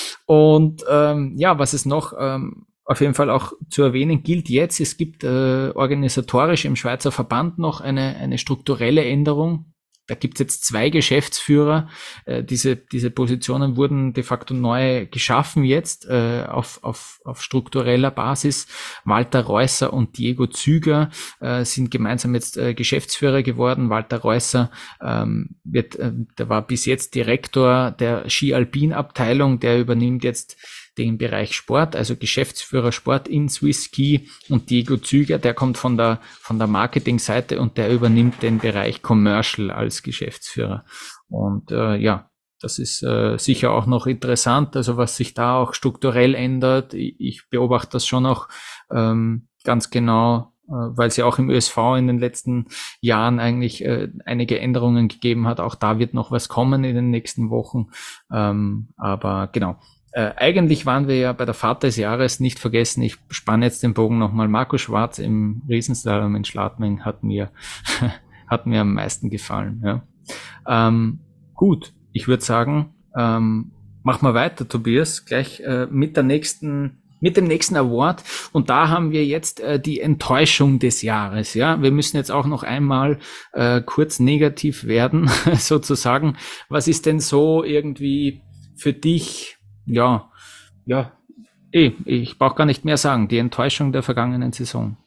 Und ähm, ja, was es noch ähm, auf jeden Fall auch zu erwähnen gilt jetzt, es gibt äh, organisatorisch im Schweizer Verband noch eine eine strukturelle Änderung. Da gibt's jetzt zwei Geschäftsführer. Äh, diese diese Positionen wurden de facto neu geschaffen jetzt äh, auf auf auf struktureller Basis. Walter Reusser und Diego Züger äh, sind gemeinsam jetzt äh, Geschäftsführer geworden. Walter Reusser ähm, wird, äh, der war bis jetzt Direktor der Ski-Alpin-Abteilung. Der übernimmt jetzt den Bereich Sport, also Geschäftsführer Sport in Swiss Ski, und Diego Züger, der kommt von der von der Marketingseite und der übernimmt den Bereich Commercial als Geschäftsführer. Und äh, ja, das ist äh, sicher auch noch interessant, also was sich da auch strukturell ändert. Ich, ich beobachte das schon auch ähm, ganz genau, äh, weil es ja auch im Ö S V in den letzten Jahren eigentlich äh, einige Änderungen gegeben hat. Auch da wird noch was kommen in den nächsten Wochen. Ähm, aber genau. Äh, eigentlich waren wir ja bei der Fahrt des Jahres, nicht vergessen, ich spanne jetzt den Bogen nochmal, Marco Schwarz im Riesenslalom in Schladming hat mir hat mir am meisten gefallen. Ja. Ähm, gut, ich würde sagen, ähm, mach mal weiter, Tobias, gleich äh, mit der nächsten mit dem nächsten Award, und da haben wir jetzt äh, die Enttäuschung des Jahres. Ja, wir müssen jetzt auch noch einmal äh, kurz negativ werden, sozusagen. Was ist denn so irgendwie für dich? Ja, ja, eh, ich brauche gar nicht mehr sagen. Die Enttäuschung der vergangenen Saison.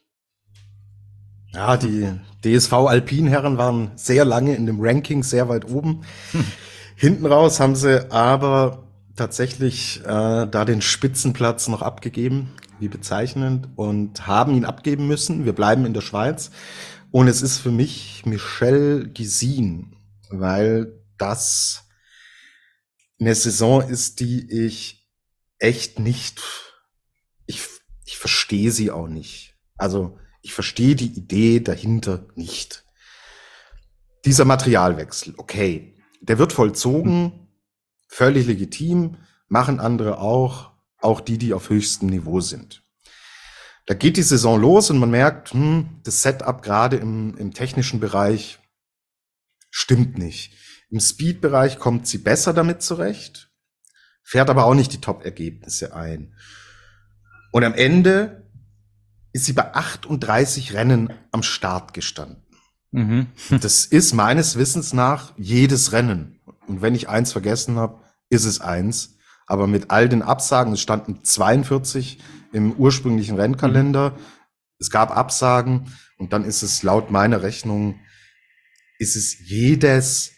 Ja, die D S V-Alpin-Herren waren sehr lange in dem Ranking sehr weit oben. Hm. Hinten raus haben sie aber tatsächlich äh, da den Spitzenplatz noch abgegeben, wie bezeichnend, und haben ihn abgeben müssen. Wir bleiben in der Schweiz. Und es ist für mich Michel Gisin, weil das eine Saison ist, die ich echt nicht, ich, ich verstehe sie auch nicht. Also ich verstehe die Idee dahinter nicht. Dieser Materialwechsel, okay, der wird vollzogen, völlig legitim, machen andere auch, auch die, die auf höchstem Niveau sind. Da geht die Saison los und man merkt, hm, das Setup gerade im, im technischen Bereich stimmt nicht. Im Speed-Bereich kommt sie besser damit zurecht, fährt aber auch nicht die Top-Ergebnisse ein. Und am Ende ist sie bei achtunddreißig Rennen am Start gestanden. Mhm. Das ist meines Wissens nach jedes Rennen. Und wenn ich eins vergessen habe, ist es eins. Aber mit all den Absagen, es standen zweiundvierzig im ursprünglichen Rennkalender, mhm. es gab Absagen, und dann ist es laut meiner Rechnung, ist es jedes,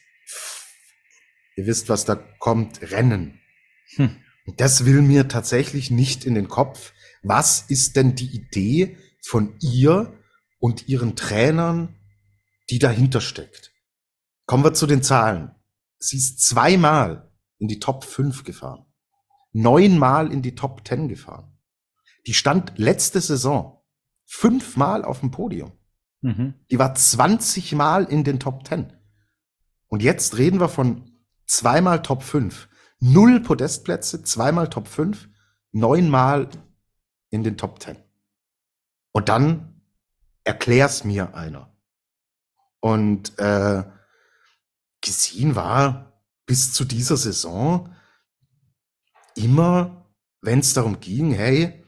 ihr wisst, was da kommt, Rennen. Hm. Und das will mir tatsächlich nicht in den Kopf. Was ist denn die Idee von ihr und ihren Trainern, die dahinter steckt? Kommen wir zu den Zahlen. Sie ist zweimal in die Top fünf gefahren. Neunmal in die Top zehn gefahren. Die stand letzte Saison fünfmal auf dem Podium. Mhm. Die war zwanzig Mal in den Top zehn. Und jetzt reden wir von zweimal Top fünf. Null Podestplätze, zweimal Top fünf, neunmal in den Top Ten. Und dann erklär's mir einer. Und äh, Gesine war bis zu dieser Saison immer, wenn es darum ging, hey,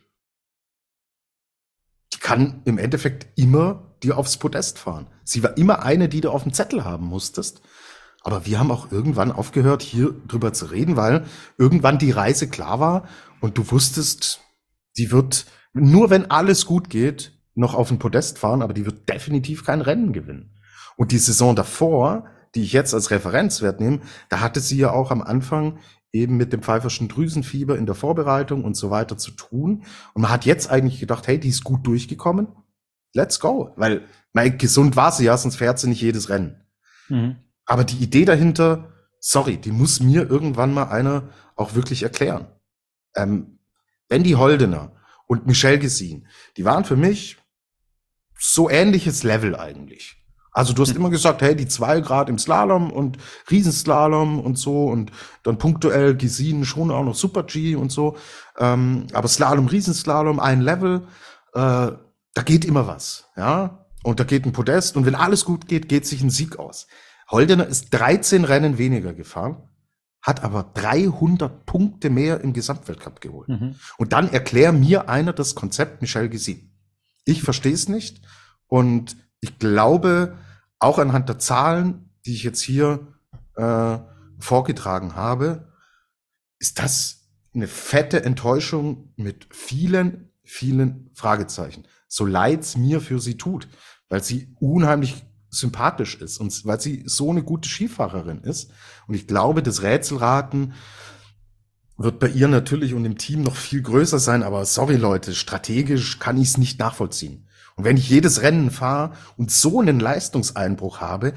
die kann im Endeffekt immer dir aufs Podest fahren. Sie war immer eine, die du auf dem Zettel haben musstest. Aber wir haben auch irgendwann aufgehört, hier drüber zu reden, weil irgendwann die Reise klar war und du wusstest, die wird, nur wenn alles gut geht, noch auf den Podest fahren, aber die wird definitiv kein Rennen gewinnen. Und die Saison davor, die ich jetzt als Referenzwert nehme, da hatte sie ja auch am Anfang eben mit dem pfeiferschen Drüsenfieber in der Vorbereitung und so weiter zu tun. Und man hat jetzt eigentlich gedacht, hey, die ist gut durchgekommen. Let's go. Weil, mein, gesund war sie ja, sonst fährt sie nicht jedes Rennen. Mhm. Aber die Idee dahinter, sorry, die muss mir irgendwann mal einer auch wirklich erklären. Ähm, Wendy Holdener und Michelle Gesine, die waren für mich so ähnliches Level eigentlich. Also du hast mhm. immer gesagt, hey, die zwei Grad im Slalom und Riesenslalom und so und dann punktuell Gesine schon auch noch Super G und so. Ähm, aber Slalom, Riesenslalom, ein Level, äh, da geht immer was, ja. Und da geht ein Podest und wenn alles gut geht, geht sich ein Sieg aus. Holdener ist dreizehn Rennen weniger gefahren, hat aber dreihundert Punkte mehr im Gesamtweltcup geholt. Mhm. Und dann erklär mir einer das Konzept Michelle Gesine. Ich verstehe es nicht und ich glaube, auch anhand der Zahlen, die ich jetzt hier äh, vorgetragen habe, ist das eine fette Enttäuschung mit vielen, vielen Fragezeichen. So leid's mir für sie tut, weil sie unheimlich sympathisch ist und weil sie so eine gute Skifahrerin ist. Und ich glaube, das Rätselraten wird bei ihr natürlich und im Team noch viel größer sein, aber sorry Leute, strategisch kann ich es nicht nachvollziehen. Und wenn ich jedes Rennen fahre und so einen Leistungseinbruch habe,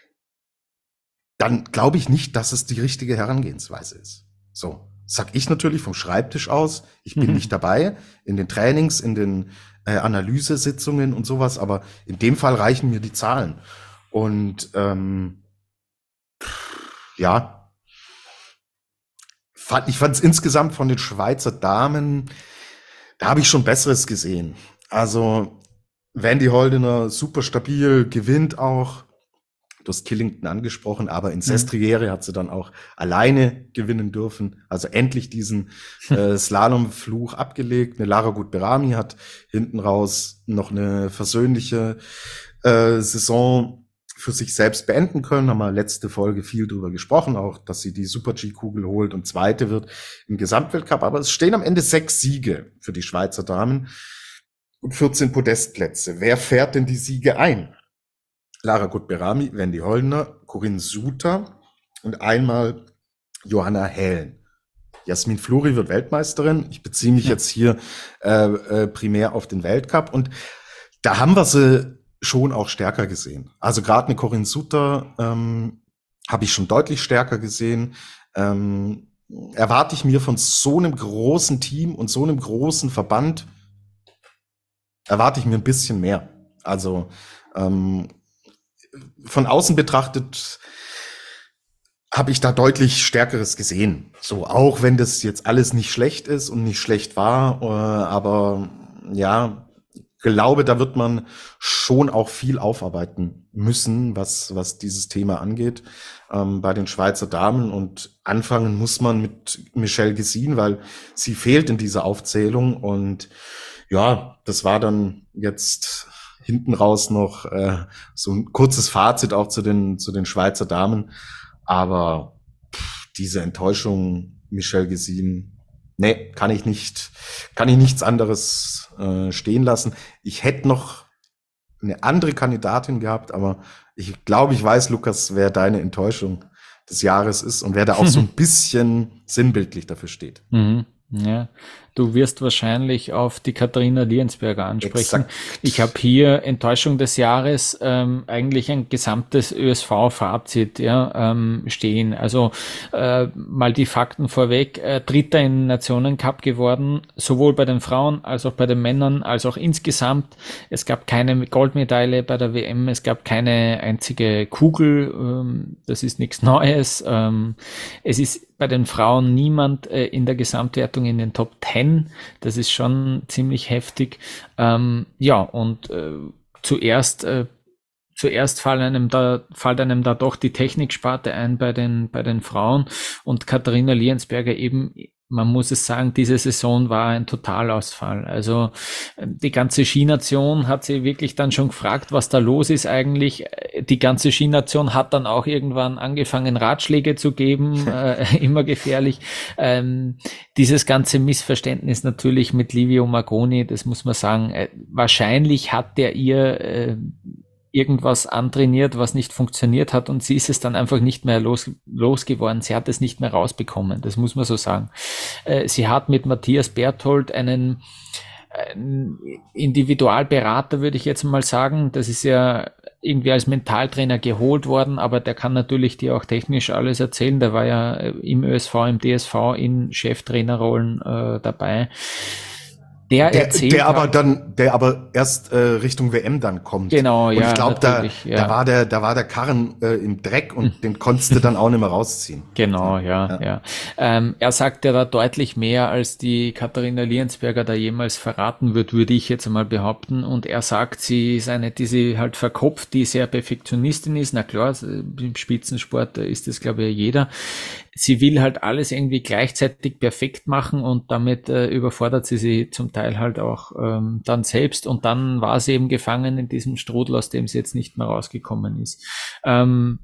dann glaube ich nicht, dass es die richtige Herangehensweise ist. So, sag ich natürlich vom Schreibtisch aus. Ich bin mhm. nicht dabei in den Trainings, in den äh, Analysesitzungen und sowas, aber in dem Fall reichen mir die Zahlen. Und ähm, ja, fand, ich fand es insgesamt von den Schweizer Damen, da habe ich schon Besseres gesehen. Also Wendy Holdener, super stabil, gewinnt auch. Du hast Killington angesprochen, aber in Sestriere mhm. hat sie dann auch alleine gewinnen dürfen. Also endlich diesen äh, Slalom-Fluch abgelegt. Eine Lara Gut-Berami hat hinten raus noch eine versöhnliche äh, Saison für sich selbst beenden können. Haben wir letzte Folge viel drüber gesprochen, auch, dass sie die Super-G-Kugel holt und Zweite wird im Gesamtweltcup. Aber es stehen am Ende sechs Siege für die Schweizer Damen und vierzehn Podestplätze. Wer fährt denn die Siege ein? Lara Gut-Berami, Wendy Holdener, Corinne Suter und einmal Johanna Hellen. Jasmin Fluri wird Weltmeisterin. Ich beziehe mich ja. jetzt hier äh, äh, primär auf den Weltcup. Und da haben wir sie schon auch stärker gesehen. Also gerade eine Corinne Suter ähm, habe ich schon deutlich stärker gesehen. Ähm, erwarte ich mir von so einem großen Team und so einem großen Verband, erwarte ich mir ein bisschen mehr. Also ähm, von außen betrachtet habe ich da deutlich Stärkeres gesehen. So, auch wenn das jetzt alles nicht schlecht ist und nicht schlecht war, äh, aber ja, glaube, da wird man schon auch viel aufarbeiten müssen, was was dieses Thema angeht, ähm, bei den Schweizer Damen. Und anfangen muss man mit Michelle Gesine, weil sie fehlt in dieser Aufzählung. Und ja, das war dann jetzt hinten raus noch äh, so ein kurzes Fazit auch zu den zu den Schweizer Damen. Aber pff, diese Enttäuschung, Michelle Gesine, nee, kann ich nicht, kann ich nichts anderes äh, stehen lassen. Ich hätte noch eine andere Kandidatin gehabt, aber ich glaube, ich weiß, Lukas, wer deine Enttäuschung des Jahres ist und wer da auch so ein bisschen sinnbildlich dafür steht. Mhm. Ja, du wirst wahrscheinlich auf die Katharina Liensberger ansprechen. Exakt. Ich habe hier Enttäuschung des Jahres ähm, eigentlich ein gesamtes Ö S V-Fazit ja, ähm, stehen. Also äh, mal die Fakten vorweg. Äh, Dritter im Nationencup geworden, sowohl bei den Frauen als auch bei den Männern, als auch insgesamt. Es gab keine Goldmedaille bei der W M, es gab keine einzige Kugel. Ähm, das ist nichts Neues. Ähm, es ist bei den Frauen niemand äh, in der Gesamtwertung in den Top Ten. Das ist schon ziemlich heftig. Ähm, ja, und äh, zuerst äh, Zuerst fallen einem da, fällt einem da doch die Techniksparte ein bei den, bei den Frauen, und Katharina Liensberger eben, man muss es sagen, diese Saison war ein Totalausfall. Also die ganze Skination hat sie wirklich dann schon gefragt, was da los ist eigentlich. Die ganze Skination hat dann auch irgendwann angefangen, Ratschläge zu geben, äh, immer gefährlich. Ähm, dieses ganze Missverständnis natürlich mit Livio Magoni, das muss man sagen, äh, wahrscheinlich hat der ihr äh, irgendwas antrainiert, was nicht funktioniert hat, und sie ist es dann einfach nicht mehr los, losgeworden. Sie hat es nicht mehr rausbekommen, das muss man so sagen. Äh, sie hat mit Matthias Berthold einen, einen Individualberater, würde ich jetzt mal sagen. Das ist ja irgendwie als Mentaltrainer geholt worden, aber der kann natürlich dir auch technisch alles erzählen. Der war ja im Ö S V, im D S V in Cheftrainerrollen äh, dabei. Der, der erzählt der aber dann, der aber erst äh, Richtung W M dann kommt. Genau, und ja. ich glaube, da, ja. da war der, da war der Karren äh, im Dreck, und den konntest du dann auch nicht mehr rausziehen. Genau, ja, ja. ja. Ähm, er sagt ja da deutlich mehr, als die Katharina Liensberger da jemals verraten wird, würde ich jetzt einmal behaupten. Und er sagt, sie ist eine, die sie halt verkopft, die sehr Perfektionistin ist. Na klar, im Spitzensport ist das, glaube ich, jeder. Sie will halt alles irgendwie gleichzeitig perfekt machen, und damit äh, überfordert sie sie zum Teil halt auch ähm, dann selbst, und dann war sie eben gefangen in diesem Strudel, aus dem sie jetzt nicht mehr rausgekommen ist. Ähm,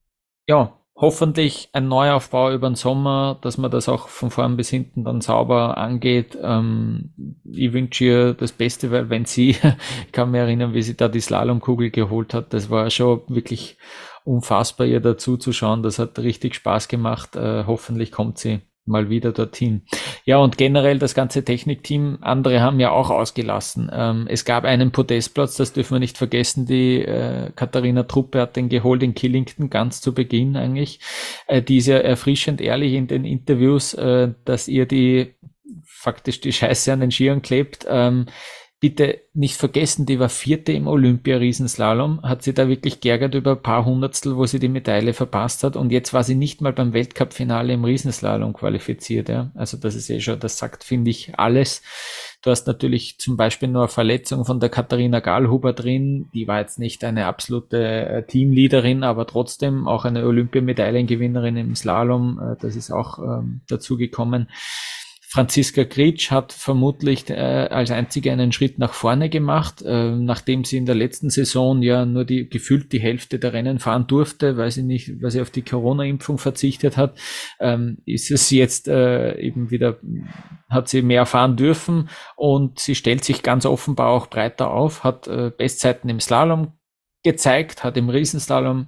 ja, hoffentlich ein Neuaufbau über den Sommer, dass man das auch von vorn bis hinten dann sauber angeht. Ähm, ich wünsche ihr das Beste, weil wenn sie, ich kann mich erinnern, wie sie da die Slalomkugel geholt hat, das war schon wirklich unfassbar, ihr dazu zu schauen. Das hat richtig Spaß gemacht. Äh, hoffentlich kommt sie mal wieder dorthin. Ja, und generell das ganze Technikteam, andere haben ja auch ausgelassen. Ähm, es gab einen Podestplatz, das dürfen wir nicht vergessen, die äh, Katharina Truppe hat den geholt in Killington, ganz zu Beginn eigentlich. Äh, die ist ja erfrischend ehrlich in den Interviews, äh, dass ihr die faktisch die Scheiße an den Skiern klebt. Ähm, Bitte nicht vergessen, die war Vierte im Olympia-Riesenslalom, hat sie da wirklich geärgert über ein paar Hundertstel, wo sie die Medaille verpasst hat, und jetzt war sie nicht mal beim Weltcup-Finale im Riesenslalom qualifiziert. Ja. Also das ist eh schon, das sagt, finde ich, alles. Du hast natürlich zum Beispiel nur eine Verletzung von der Katharina Gahlhuber drin, die war jetzt nicht eine absolute äh, Teamleaderin, aber trotzdem auch eine Olympiamedaillengewinnerin im Slalom, äh, das ist auch ähm, dazugekommen. Franziska Gritsch hat vermutlich äh, als einzige einen Schritt nach vorne gemacht, äh, nachdem sie in der letzten Saison ja nur die gefühlt die Hälfte der Rennen fahren durfte, weil sie nicht, weil sie auf die Corona-Impfung verzichtet hat, ähm, ist es jetzt äh, eben wieder, hat sie mehr fahren dürfen, und sie stellt sich ganz offenbar auch breiter auf, hat äh, Bestzeiten im Slalom gezeigt, hat im Riesenslalom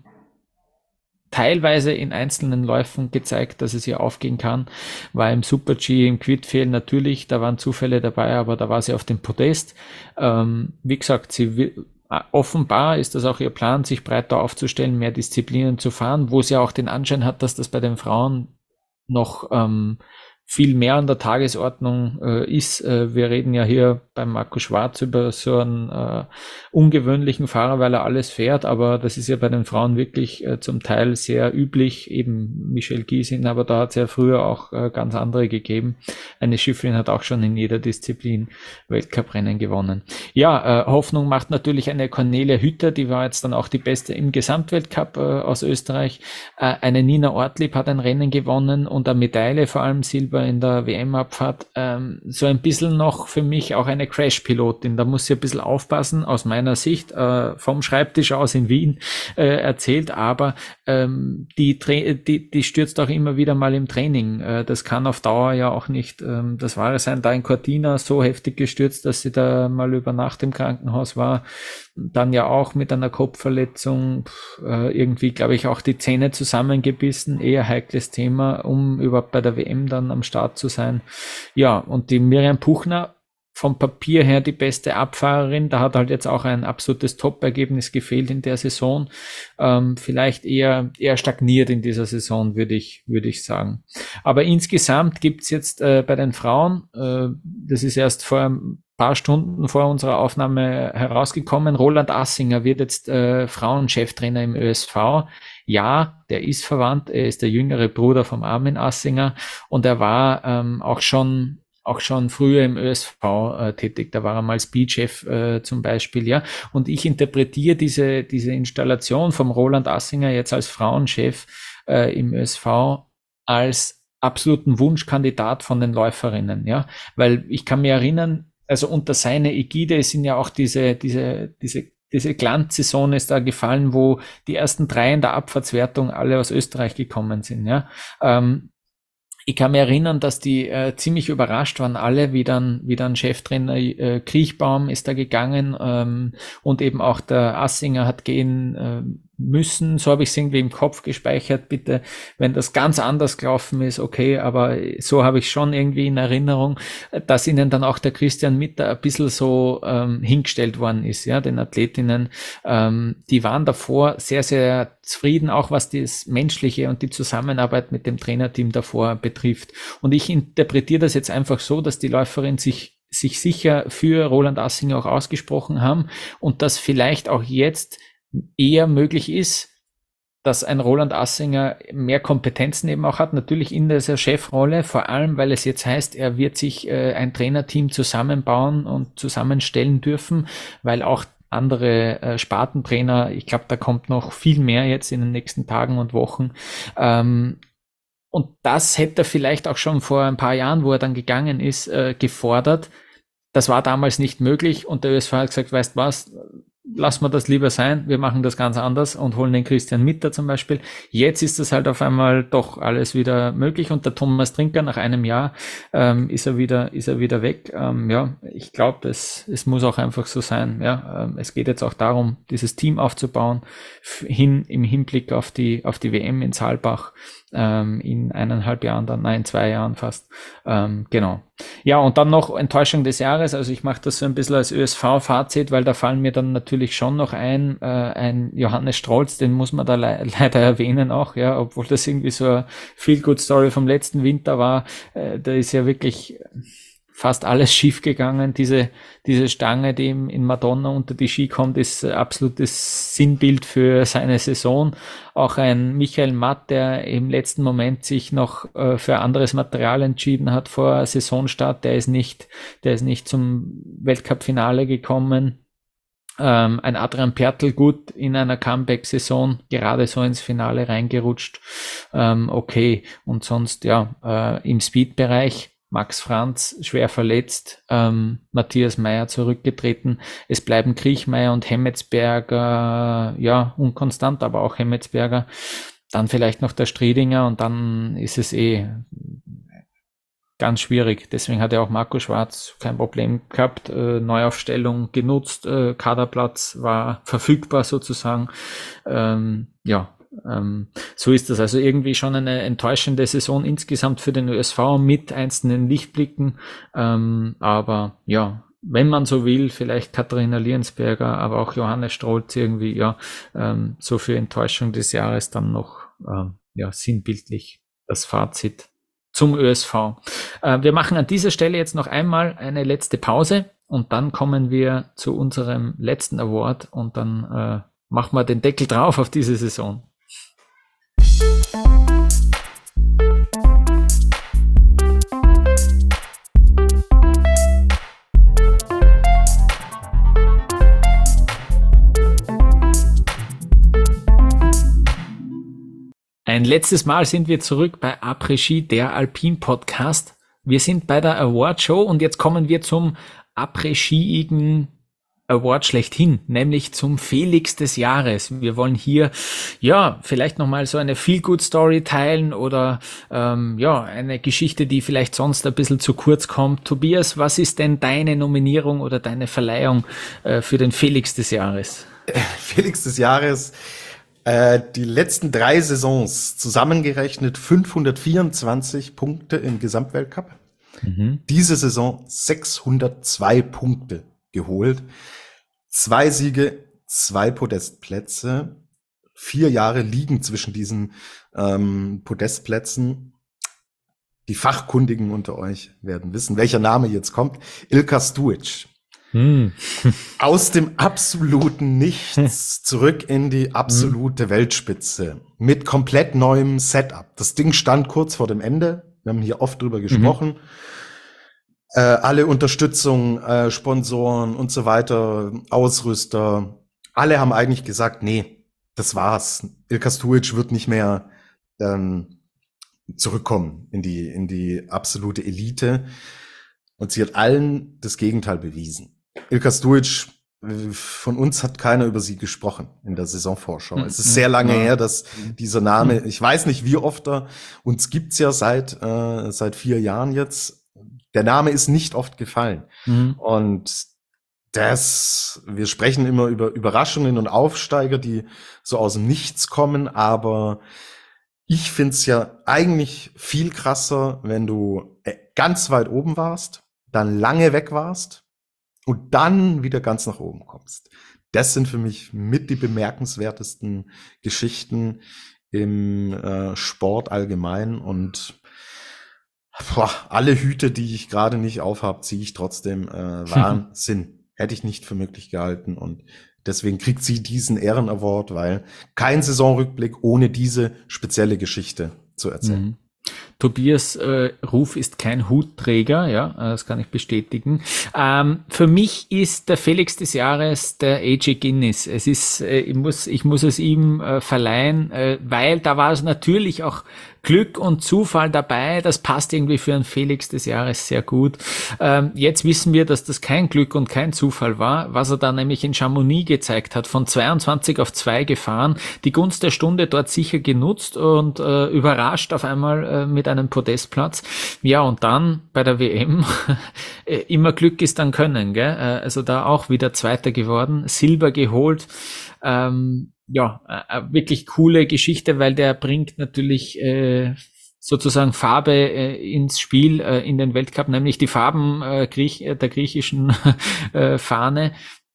teilweise in einzelnen Läufen gezeigt, dass es hier aufgehen kann, war im Super-G, im Quidfield natürlich, da waren Zufälle dabei, aber da war sie auf dem Podest. Ähm, wie gesagt, sie will, offenbar ist das auch ihr Plan, sich breiter aufzustellen, mehr Disziplinen zu fahren, wo sie auch den Anschein hat, dass das bei den Frauen noch ähm, viel mehr an der Tagesordnung äh, ist. Äh, wir reden ja hier beim Marco Schwarz über so einen äh, ungewöhnlichen Fahrer, weil er alles fährt, aber das ist ja bei den Frauen wirklich äh, zum Teil sehr üblich, eben Michelle Giesin, aber da hat es ja früher auch äh, ganz andere gegeben. Eine Schiffrin hat auch schon in jeder Disziplin Weltcuprennen gewonnen. Ja, äh, Hoffnung macht natürlich eine Cornelia Hütter, die war jetzt dann auch die Beste im Gesamtweltcup äh, aus Österreich. Äh, eine Nina Ortlieb hat ein Rennen gewonnen und eine Medaille, vor allem Silber in der W M-Abfahrt, ähm, so ein bisschen noch für mich auch eine Crash-Pilotin. Da muss sie ein bisschen aufpassen, aus meiner Sicht, äh, vom Schreibtisch aus in Wien äh, erzählt, aber ähm, die, die, die stürzt auch immer wieder mal im Training. Äh, das kann auf Dauer ja auch nicht ähm, das Wahre sein. Da in Cortina so heftig gestürzt, dass sie da mal über Nacht im Krankenhaus war. Dann ja auch mit einer Kopfverletzung, äh, irgendwie, glaube ich, auch die Zähne zusammengebissen, eher heikles Thema, um überhaupt bei der W M dann am Start zu sein. Ja, und die Miriam Puchner vom Papier her die beste Abfahrerin. Da hat halt jetzt auch ein absolutes Top-Ergebnis gefehlt in der Saison. Ähm, vielleicht eher eher stagniert in dieser Saison, würde ich würde ich sagen. Aber insgesamt gibt's jetzt äh, bei den Frauen, äh, das ist erst vor ein paar Stunden vor unserer Aufnahme herausgekommen, Roland Assinger wird jetzt äh, Frauencheftrainer im Ö S V. Ja, der ist verwandt, er ist der jüngere Bruder vom Armin Assinger und er war ähm, auch schon auch schon früher im Ö S V äh, tätig. Da war er mal Speedchef äh, zum Beispiel, ja. Und ich interpretiere diese diese Installation vom Roland Assinger jetzt als Frauenchef äh, im Ö S V als absoluten Wunschkandidat von den Läuferinnen, ja. Weil ich kann mich erinnern, also unter seiner Ägide sind ja auch diese diese diese diese Glanzsaison ist da gefallen, wo die ersten drei in der Abfahrtswertung alle aus Österreich gekommen sind, ja. Ähm, Ich kann mich erinnern, dass die äh, ziemlich überrascht waren, alle, wie dann, wie dann Cheftrainer äh, Kriechbaum ist da gegangen ähm, und eben auch der Assinger hat gehen äh, müssen. So habe ich es irgendwie im Kopf gespeichert. Bitte, wenn das ganz anders gelaufen ist, okay, aber so habe ich schon irgendwie in Erinnerung, dass ihnen dann auch der Christian Mitter ein bisschen so ähm, hingestellt worden ist, ja, den Athletinnen. Ähm, die waren davor sehr, sehr zufrieden, auch was das Menschliche und die Zusammenarbeit mit dem Trainerteam davor betrifft. Und ich interpretiere das jetzt einfach so, dass die Läuferin sich sich sicher für Roland Assinger auch ausgesprochen haben und dass vielleicht auch jetzt eher möglich ist, dass ein Roland Assinger mehr Kompetenzen eben auch hat, natürlich in dieser Chefrolle, vor allem, weil es jetzt heißt, er wird sich äh, ein Trainerteam zusammenbauen und zusammenstellen dürfen, weil auch andere äh, Spartentrainer, ich glaube, da kommt noch viel mehr jetzt in den nächsten Tagen und Wochen. Ähm, und das hätte er vielleicht auch schon vor ein paar Jahren, wo er dann gegangen ist, äh, gefordert. Das war damals nicht möglich und der Ö S V hat gesagt, weißt was, lassen wir das lieber sein, wir machen das ganz anders und holen den Christian Mitter zum Beispiel. Jetzt ist das halt auf einmal doch alles wieder möglich und der Thomas Trinker nach einem Jahr ähm, ist er wieder ist er wieder weg. Ähm, ja, ich glaube, es es muss auch einfach so sein. Ja, ähm, es geht jetzt auch darum, dieses Team aufzubauen hin im Hinblick auf die auf die W M in Saalbach ähm, in eineinhalb Jahren, dann nein zwei Jahren fast. Ähm, genau. Ja, und dann noch Enttäuschung des Jahres. Also ich mache das so ein bisschen als Ö S V-Fazit, weil da fallen mir dann natürlich schon noch ein, äh, ein Johannes Strolz, den muss man da le- leider erwähnen auch, ja, obwohl das irgendwie so eine Feel-Good-Story vom letzten Winter war. Äh, da ist ja wirklich fast alles schief gegangen. Diese, diese Stange, die ihm in Madonna unter die Ski kommt, ist absolutes Sinnbild für seine Saison. Auch ein Michael Matt, der im letzten Moment sich noch äh, für anderes Material entschieden hat vor Saisonstart, der ist nicht, der ist nicht zum Weltcup-Finale gekommen. Ähm, ein Adrian Pertl gut in einer Comeback-Saison, gerade so ins Finale reingerutscht. Ähm, okay, und sonst, ja, äh, im Speed-Bereich Max Franz schwer verletzt, ähm, Matthias Meyer zurückgetreten. Es bleiben Kriechmeier und Hemmetsberger, ja, unkonstant, aber auch Hemmetsberger. Dann vielleicht noch der Striedinger und dann ist es eh ganz schwierig. Deswegen hat ja auch Marco Schwarz kein Problem gehabt. Äh, Neuaufstellung genutzt, äh, Kaderplatz war verfügbar sozusagen. Ähm, ja, Ähm, so ist das also irgendwie schon eine enttäuschende Saison insgesamt für den Ö S V mit einzelnen Lichtblicken, ähm, aber ja, wenn man so will, vielleicht Katharina Liensberger, aber auch Johannes Strolz irgendwie, ja, ähm, so für Enttäuschung des Jahres dann noch, ähm, ja, sinnbildlich das Fazit zum Ö S V. Äh, wir machen an dieser Stelle jetzt noch einmal eine letzte Pause und dann kommen wir zu unserem letzten Award und dann äh, machen wir den Deckel drauf auf diese Saison. Ein letztes Mal sind wir zurück bei Après-Ski, der Alpin-Podcast. Wir sind bei der Award-Show und jetzt kommen wir zum Après-Skiigen Award schlechthin, nämlich zum Felix des Jahres. Wir wollen hier, ja, vielleicht nochmal so eine Feel-Good-Story teilen oder, ähm, ja, eine Geschichte, die vielleicht sonst ein bisschen zu kurz kommt. Tobias, was ist denn deine Nominierung oder deine Verleihung äh, für den Felix des Jahres? Felix des Jahres, äh, die letzten drei Saisons zusammengerechnet fünfhundertvierundzwanzig Punkte im Gesamtweltcup. Mhm. Diese Saison sechshundertzwei Punkte geholt. Zwei Siege, zwei Podestplätze. Vier Jahre liegen zwischen diesen ähm, Podestplätzen. Die Fachkundigen unter euch werden wissen, welcher Name jetzt kommt. Ilka Stuic. Hm. Aus dem absoluten Nichts zurück in die absolute hm. Weltspitze. Mit komplett neuem Setup. Das Ding stand kurz vor dem Ende. Wir haben hier oft drüber gesprochen. Mhm. Äh, alle Unterstützung, äh, Sponsoren und so weiter, Ausrüster. Alle haben eigentlich gesagt, nee, das war's. Ilka Stuic wird nicht mehr ähm, zurückkommen in die, in die absolute Elite. Und sie hat allen das Gegenteil bewiesen. Ilka Stuic, von uns hat keiner über sie gesprochen in der Saisonvorschau. Es ist sehr lange her, dass dieser Name, ich weiß nicht, wie oft er, uns gibt's ja seit, äh, seit vier Jahren jetzt. Der Name ist nicht oft gefallen. Mhm. Und das, wir sprechen immer über Überraschungen und Aufsteiger, die so aus dem Nichts kommen, aber ich find's ja eigentlich viel krasser, wenn du ganz weit oben warst, dann lange weg warst und dann wieder ganz nach oben kommst. Das sind für mich mit die bemerkenswertesten Geschichten im äh, Sport allgemein und boah, alle Hüte, die ich gerade nicht aufhab, ziehe ich trotzdem. Äh, Wahnsinn. Hätte ich nicht für möglich gehalten und deswegen kriegt sie diesen Ehrenaward, weil kein Saisonrückblick ohne diese spezielle Geschichte zu erzählen. Mhm. Tobias äh, Ruf ist kein Hutträger, ja, das kann ich bestätigen. Ähm, für mich ist der Felix des Jahres der A J Guinness. Es ist, äh, ich muss, ich muss es ihm äh, verleihen, äh, weil da war es natürlich auch Glück und Zufall dabei. Das passt irgendwie für einen Felix des Jahres sehr gut. Ähm, jetzt wissen wir, dass das kein Glück und kein Zufall war, was er da nämlich in Chamonix gezeigt hat. Von zweiundzwanzig auf zwei gefahren, die Gunst der Stunde dort sicher genutzt und äh, überrascht auf einmal äh, mit einem Podestplatz. Ja, und dann bei der W M immer Glück ist dann Können, gell? Äh, also da auch wieder Zweiter geworden, Silber geholt. Ähm, ja, äh, wirklich coole Geschichte, weil der bringt natürlich äh, sozusagen Farbe äh, ins Spiel, äh, in den Weltcup, nämlich die Farben äh, Griech, äh, der griechischen äh, Fahne.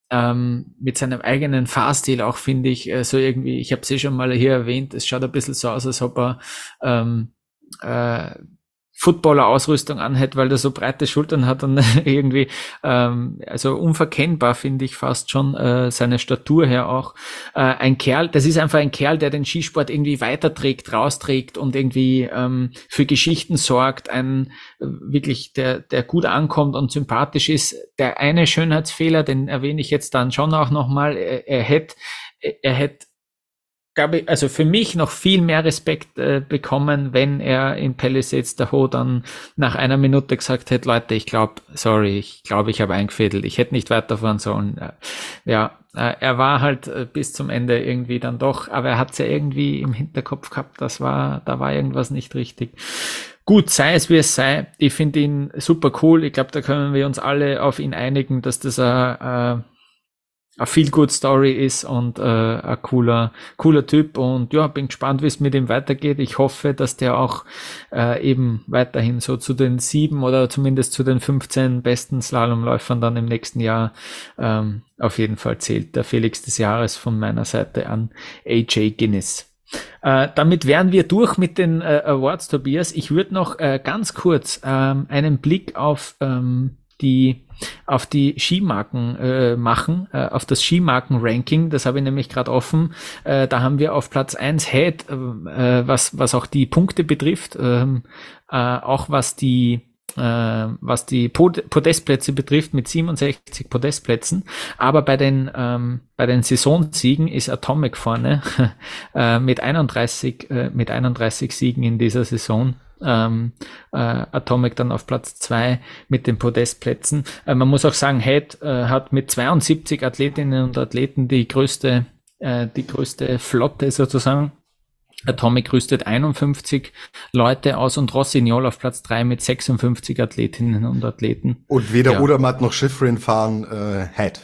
Ähm, mit seinem eigenen Fahrstil auch, finde ich, äh, so irgendwie, ich habe es eh schon mal hier erwähnt, es schaut ein bisschen so aus, als ob er ähm, äh, Footballer-Ausrüstung anhat, weil er so breite Schultern hat und irgendwie, ähm, also unverkennbar finde ich fast schon äh, seine Statur her auch. Äh, ein Kerl, das ist einfach ein Kerl, der den Skisport irgendwie weiterträgt, rausträgt und irgendwie ähm, für Geschichten sorgt, ein äh, wirklich, der der gut ankommt und sympathisch ist. Der eine Schönheitsfehler, den erwähne ich jetzt dann schon auch nochmal, er, er hätte, er hätte glaube ich, also für mich noch viel mehr Respekt äh, bekommen, wenn er in Palisades Tahoe dann nach einer Minute gesagt hätte, Leute, ich glaube, sorry, ich glaube, ich habe eingefädelt, ich hätte nicht weiterfahren sollen. Äh, ja, äh, er war halt äh, bis zum Ende irgendwie dann doch, aber er hat es ja irgendwie im Hinterkopf gehabt, das war, da war irgendwas nicht richtig. Gut, sei es wie es sei, ich finde ihn super cool, ich glaube, da können wir uns alle auf ihn einigen, dass das ein äh, eine Feel-Good-Story ist und äh, ein cooler cooler Typ und ja, bin gespannt, wie es mit ihm weitergeht. Ich hoffe, dass der auch äh, eben weiterhin so zu den sieben oder zumindest zu den fünfzehn besten Slalomläufern dann im nächsten Jahr ähm, auf jeden Fall zählt. Der Felix des Jahres von meiner Seite an A J Guinness. Äh, damit wären wir durch mit den äh, Awards, Tobias. Ich würde noch äh, ganz kurz ähm, einen Blick auf ähm, die auf die Skimarken äh, machen, äh, auf das Skimarken-Ranking, das habe ich nämlich gerade offen. Äh, da haben wir auf Platz eins Head, äh, was was auch die Punkte betrifft, äh, äh, auch was die äh, was die Pod- Podestplätze betrifft, mit siebenundsechzig Podestplätzen. Aber bei den ähm, bei den Saisonsiegen ist Atomic vorne äh, mit einunddreißig äh, mit einunddreißig Siegen in dieser Saison. Ähm, äh, Atomic dann auf Platz zwei mit den Podestplätzen. Äh, man muss auch sagen, Head äh, hat mit zweiundsiebzig Athletinnen und Athleten die größte, äh, die größte Flotte sozusagen. Atomic rüstet einundfünfzig Leute aus und Rossignol auf Platz drei mit sechsundfünfzig Athletinnen und Athleten. Und weder ja. Odermatt noch Schifrin fahren äh, Head.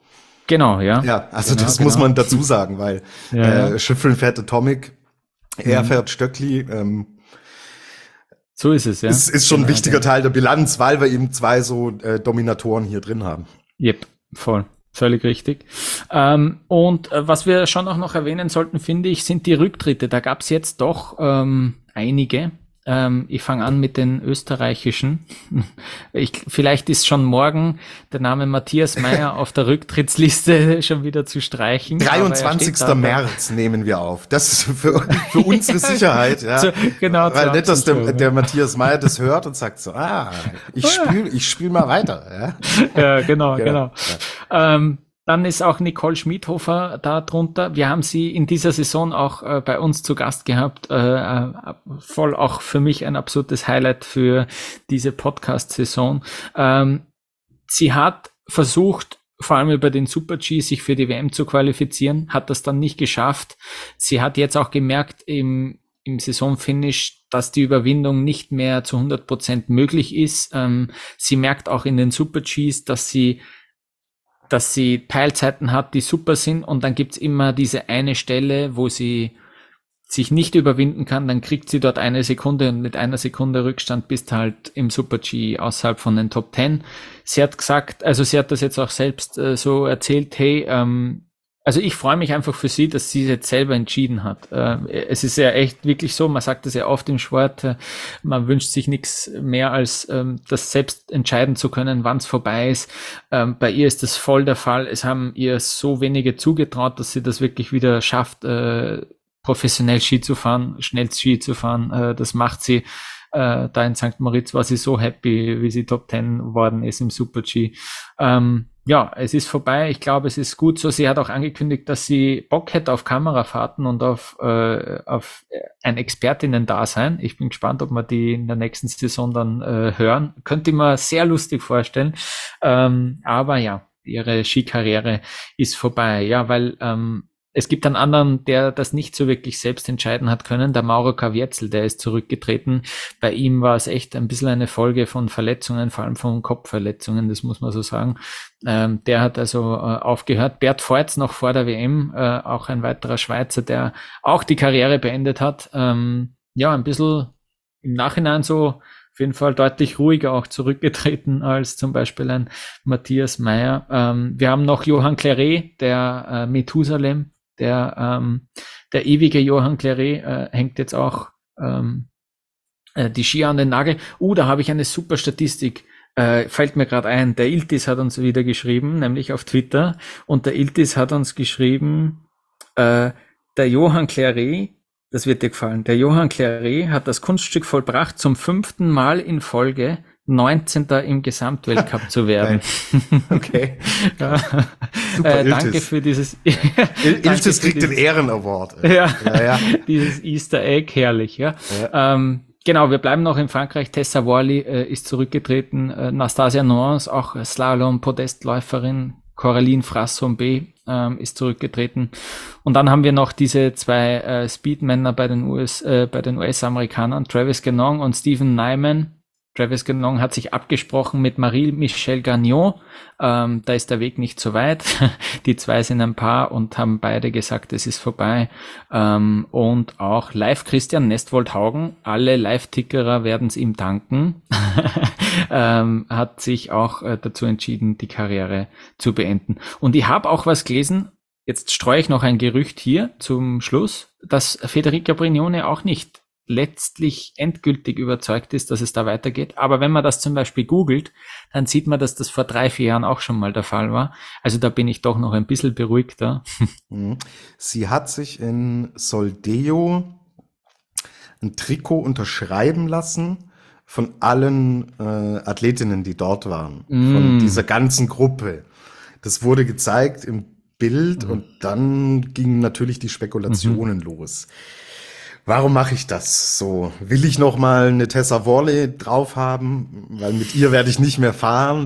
Genau, ja. Ja, also genau, das genau. muss man dazu sagen, weil ja, äh, Schifrin fährt Atomic, er mhm. fährt Stöckli, ähm, So ist es, ja. Es ist schon genau, ein wichtiger ja. Teil der Bilanz, weil wir eben zwei so äh, Dominatoren hier drin haben. Yep, voll. Völlig richtig. Ähm, und äh, was wir schon auch noch erwähnen sollten, finde ich, sind die Rücktritte. Da gab es jetzt doch ähm, einige. Ähm, ich fange an mit den österreichischen. Ich, vielleicht ist schon morgen der Name Matthias Meyer auf der Rücktrittsliste schon wieder zu streichen. dreiundzwanzigster März nehmen wir auf. Das ist für, für unsere Sicherheit. Ja. So, genau. Weil nicht, dass der, Uhr, der Matthias Meyer das hört und sagt so, ah, ich spiele ich spiel mal weiter. Ja, ja genau, genau. genau. Ja. Ähm, Dann ist auch Nicole Schmidhofer da drunter. Wir haben sie in dieser Saison auch äh, bei uns zu Gast gehabt. Äh, äh, voll auch für mich ein absolutes Highlight für diese Podcast-Saison. Ähm, sie hat versucht, vor allem über den Super-G, sich für die W M zu qualifizieren, hat das dann nicht geschafft. Sie hat jetzt auch gemerkt im, im Saisonfinish, dass die Überwindung nicht mehr zu hundert Prozent möglich ist. Ähm, sie merkt auch in den Super-Gs, dass sie dass sie Teilzeiten hat, die super sind, und dann gibt's immer diese eine Stelle, wo sie sich nicht überwinden kann, dann kriegt sie dort eine Sekunde, und mit einer Sekunde Rückstand bist halt im Super-G außerhalb von den Top Ten. Sie hat gesagt, also sie hat das jetzt auch selbst äh, so erzählt, hey, ähm, also ich freue mich einfach für sie, dass sie jetzt selber entschieden hat. Äh, es ist ja echt wirklich so, man sagt das ja oft im Sport, äh, man wünscht sich nichts mehr, als ähm, das selbst entscheiden zu können, wann es vorbei ist. Ähm, bei ihr ist das voll der Fall. Es haben ihr so wenige zugetraut, dass sie das wirklich wieder schafft, äh, professionell Ski zu fahren, schnell Ski zu fahren. Äh, das macht sie. Äh, da in Sankt Moritz war sie so happy, wie sie Top Ten worden ist im Super-G. Ähm, ja, es ist vorbei. Ich glaube, es ist gut so. Sie hat auch angekündigt, dass sie Bock hätte auf Kamerafahrten und auf, äh, auf ein Expertinnen-Dasein. Ich bin gespannt, ob wir die in der nächsten Saison dann äh, hören. Könnte ich mir sehr lustig vorstellen. Ähm, aber ja, ihre Skikarriere ist vorbei. Ja, weil ähm, es gibt einen anderen, der das nicht so wirklich selbst entscheiden hat können, der Mauro Kavietzel, der ist zurückgetreten. Bei ihm war es echt ein bisschen eine Folge von Verletzungen, vor allem von Kopfverletzungen, das muss man so sagen. Ähm, der hat also äh, aufgehört. Bert Voits noch vor der W M, äh, auch ein weiterer Schweizer, der auch die Karriere beendet hat. Ähm, ja, ein bisschen im Nachhinein so auf jeden Fall deutlich ruhiger auch zurückgetreten als zum Beispiel ein Matthias Meyer. Ähm, wir haben noch Johann Claret, der äh, Methusalem, der ähm, der ewige Johann Claret äh, hängt jetzt auch ähm, äh, die Skier an den Nagel. Uh, da habe ich eine super Statistik. Äh, fällt mir gerade ein. Der Iltis hat uns wieder geschrieben, nämlich auf Twitter. Und der Iltis hat uns geschrieben, äh, der Johann Claret, das wird dir gefallen, der Johann Claret hat das Kunststück vollbracht, zum fünften Mal in Folge neunzehnter im Gesamtweltcup zu werden. Okay. Ja. Super, äh, danke für dieses. Iltis kriegt den Ehrenaward. Ja, ja, ja. Dieses Easter Egg, herrlich, ja. ja. Ähm, genau, wir bleiben noch in Frankreich. Tessa Worley äh, ist zurückgetreten. Äh, Nastasia Nuance, auch Slalom-Podestläuferin. Coraline Frasson-B ähm, ist zurückgetreten. Und dann haben wir noch diese zwei äh, Speedmänner bei den U S, äh, bei den U S-Amerikanern, Travis Ganong und Stephen Nyman. Travis Ganong hat sich abgesprochen mit Marie-Michelle Gagnon. Ähm, da ist der Weg nicht so weit. Die zwei sind ein Paar und haben beide gesagt, es ist vorbei. Ähm, und auch Live Christian Nestwold-Haugen, alle Live-Tickerer werden es ihm danken, ähm, hat sich auch äh, dazu entschieden, die Karriere zu beenden. Und ich habe auch was gelesen, jetzt streue ich noch ein Gerücht hier zum Schluss, dass Federica Brignone auch nicht letztlich endgültig überzeugt ist, dass es da weitergeht. Aber wenn man das zum Beispiel googelt, dann sieht man, dass das vor drei, vier Jahren auch schon mal der Fall war. Also da bin ich doch noch ein bisschen beruhigter. Sie hat sich in Soldeo ein Trikot unterschreiben lassen von allen äh, Athletinnen, die dort waren. Mm. Von dieser ganzen Gruppe. Das wurde gezeigt im Bild mm. und dann gingen natürlich die Spekulationen mm-hmm. los. Warum mache ich das so? Will ich noch mal eine Tessa Worley drauf haben? Weil mit ihr werde ich nicht mehr fahren.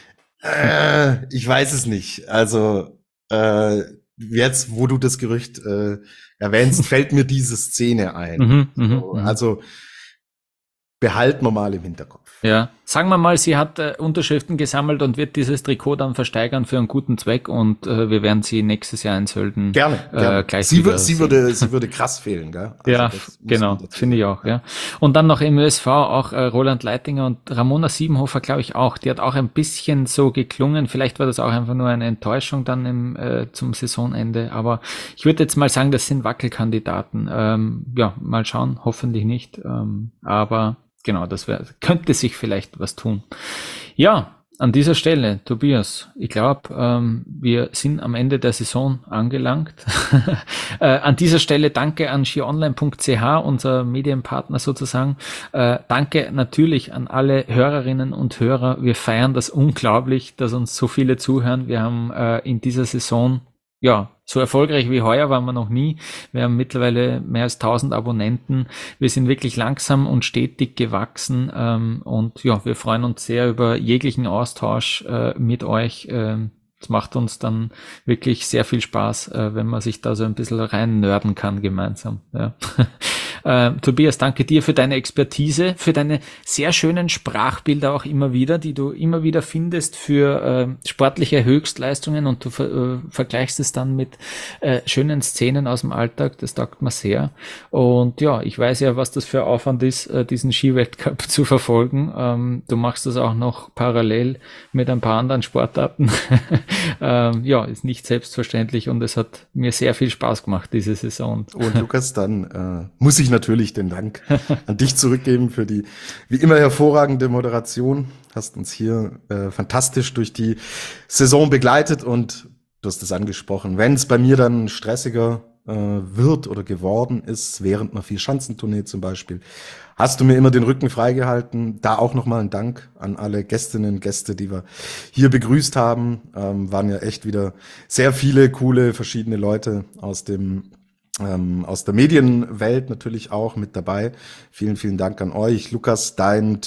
Äh, ich weiß es nicht. Also äh, jetzt, wo du das Gerücht äh, erwähnst, fällt mir diese Szene ein. Mhm, so, also behalten wir mal im Hinterkopf. Ja, sagen wir mal, sie hat äh, Unterschriften gesammelt und wird dieses Trikot dann versteigern für einen guten Zweck und äh, wir werden sie nächstes Jahr in Sölden gerne, gerne. Äh, gleich sie, wieder sie sehen. würde sie würde krass fehlen, gell? Also ja, genau, finde ich auch, ja. Und dann noch im Ö S V auch äh, Roland Leitinger und Ramona Siebenhofer, glaube ich auch. Die hat auch ein bisschen so geklungen. Vielleicht war das auch einfach nur eine Enttäuschung dann im äh, zum Saisonende. Aber ich würde jetzt mal sagen, das sind Wackelkandidaten. Ähm, ja, mal schauen, hoffentlich nicht. Ähm, aber genau, das wär, könnte sich vielleicht was tun. Ja, an dieser Stelle, Tobias, ich glaube, ähm, wir sind am Ende der Saison angelangt. äh, an dieser Stelle danke an skionline punkt c h, unser Medienpartner sozusagen. Äh, danke natürlich an alle Hörerinnen und Hörer. Wir feiern das unglaublich, dass uns so viele zuhören. Wir haben äh, in dieser Saison, ja, so erfolgreich wie heuer waren wir noch nie. Wir haben mittlerweile mehr als tausend Abonnenten. Wir sind wirklich langsam und stetig gewachsen. Ähm, und ja, wir freuen uns sehr über jeglichen Austausch äh, mit euch. Ähm, es macht uns dann wirklich sehr viel Spaß, äh, wenn man sich da so ein bisschen rein nörden kann gemeinsam. Ja. Äh, Tobias, danke dir für deine Expertise, für deine sehr schönen Sprachbilder auch immer wieder, die du immer wieder findest für äh, sportliche Höchstleistungen und du ver äh, vergleichst es dann mit äh, schönen Szenen aus dem Alltag. Das taugt mir sehr. Und ja, ich weiß ja, was das für Aufwand ist, äh, diesen Skiweltcup zu verfolgen. Ähm, du machst das auch noch parallel mit ein paar anderen Sportarten. ähm, ja, ist nicht selbstverständlich und es hat mir sehr viel Spaß gemacht, diese Saison. Und Lukas, dann äh, muss ich natürlich den Dank an dich zurückgeben für die wie immer hervorragende Moderation. Hast uns hier äh, fantastisch durch die Saison begleitet und du hast es angesprochen. Wenn es bei mir dann stressiger äh, wird oder geworden ist, während einer Vierschanzentournee zum Beispiel, hast du mir immer den Rücken freigehalten. Da auch nochmal ein Dank an alle Gästinnen und Gäste, die wir hier begrüßt haben. Ähm, waren ja echt wieder sehr viele coole verschiedene Leute aus dem Ähm, aus der Medienwelt natürlich auch mit dabei. Vielen, vielen Dank an euch. Lukas, dein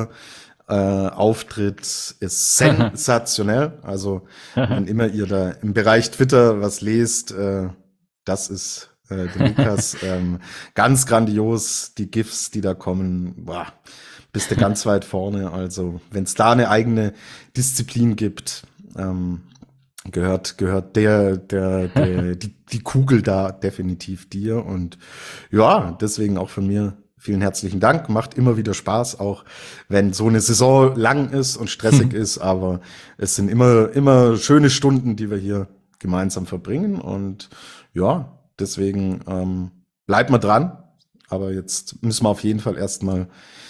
Twitter-Auftritt äh, ist sensationell. Also, wenn immer ihr da im Bereich Twitter was lest, äh, das ist äh, der Lukas. ähm, ganz grandios, die GIFs, die da kommen, boah, bist du ganz weit vorne. Also, wenn es da eine eigene Disziplin gibt, ähm, gehört gehört der der der die die Kugel da definitiv dir und ja, deswegen auch von mir vielen herzlichen Dank, macht immer wieder Spaß, auch wenn so eine Saison lang ist und stressig ist, aber es sind immer immer schöne Stunden, die wir hier gemeinsam verbringen und ja, deswegen ähm, bleibt mal dran, aber jetzt müssen wir auf jeden Fall erstmal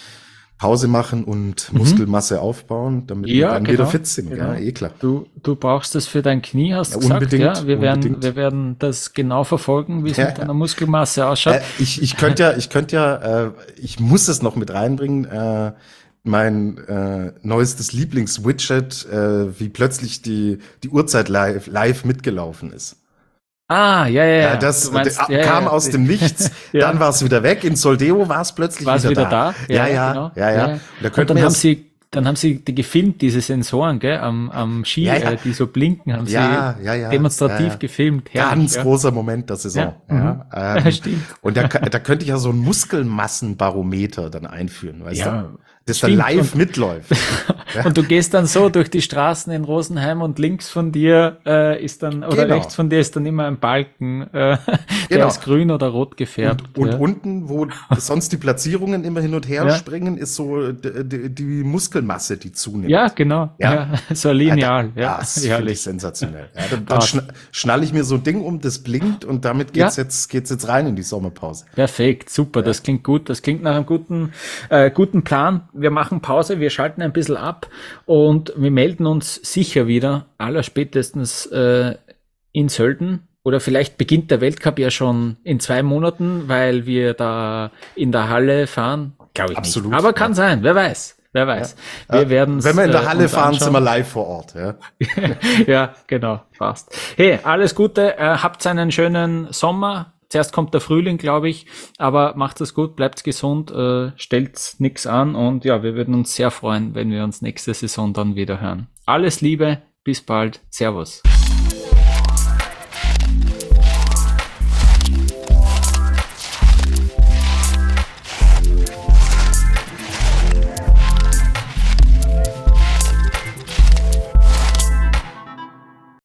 Pause machen und Muskelmasse mhm. aufbauen, damit ja, wir dann genau, wieder fit sind. Genau. Ja, eh klar. Du, du brauchst das für dein Knie, hast du ja, gesagt. Unbedingt, ja, wir werden, unbedingt. wir werden das genau verfolgen, wie es ja, mit deiner Muskelmasse ausschaut. Äh, ich, ich könnte ja, ich könnte ja, äh, ich muss es noch mit reinbringen, äh, mein äh, neuestes Lieblings-Widget, äh, wie plötzlich die, die Uhrzeit live, live mitgelaufen ist. Ah, ja, ja, ja. Das meinst, äh, ja, kam ja. aus dem Nichts, ja. dann war es wieder weg. In Soldeo war es plötzlich War's wieder, wieder da. da. Ja, ja, ja, genau. ja, ja. ja. Da Und könnte dann man haben ja sie, dann haben sie die gefilmt, diese Sensoren, gell, am, am Ski, Ja, ja. Äh, die so blinken, haben Ja, sie ja, ja, demonstrativ ja, ja. gefilmt. Herrlich, Ganz ja. großer Moment der Saison. Ja, Ja, ähm, stimmt. Und da, da könnte ich ja so ein Muskelmassenbarometer dann einführen, weißt Ja, du? Das stimmt. dann live Und- mitläuft. Ja. Und du gehst dann so durch die Straßen in Rosenheim und links von dir äh, ist dann, oder Genau. rechts von dir ist dann immer ein Balken, äh, der Genau. ist grün oder rot gefärbt. Und, und ja. unten, wo sonst die Platzierungen immer hin und her Ja. springen, ist so die, die, die Muskelmasse, die zunimmt. Ja, genau. Ja. Ja. So ein Lineal. Ja, Ja, das finde herrlich. ich sensationell. Ja, dann dann Krass. schna schnall ich mir so ein Ding um, das blinkt und damit geht's Ja. jetzt geht's jetzt rein in die Sommerpause. Perfekt, super, das klingt gut, das klingt nach einem guten, äh, guten Plan. Wir machen Pause, wir schalten ein bisschen ab und wir melden uns sicher wieder, allerspätestens äh, in Sölden. Oder vielleicht beginnt der Weltcup ja schon in zwei Monaten, weil wir da in der Halle fahren. Glaube ich Absolut, nicht. Aber kann ja. sein, wer weiß. Wer weiß. Wir Äh, werden Wenn wir in der äh, Halle uns fahren, sind anschauen. wir live vor Ort. Ja. Ja, genau, passt. Hey, alles Gute, äh, habt einen schönen Sommer. Zuerst kommt der Frühling, glaube ich, aber macht es gut, bleibt gesund, äh, stellt nix an und ja, wir würden uns sehr freuen, wenn wir uns nächste Saison dann wieder hören. Alles Liebe, bis bald, Servus.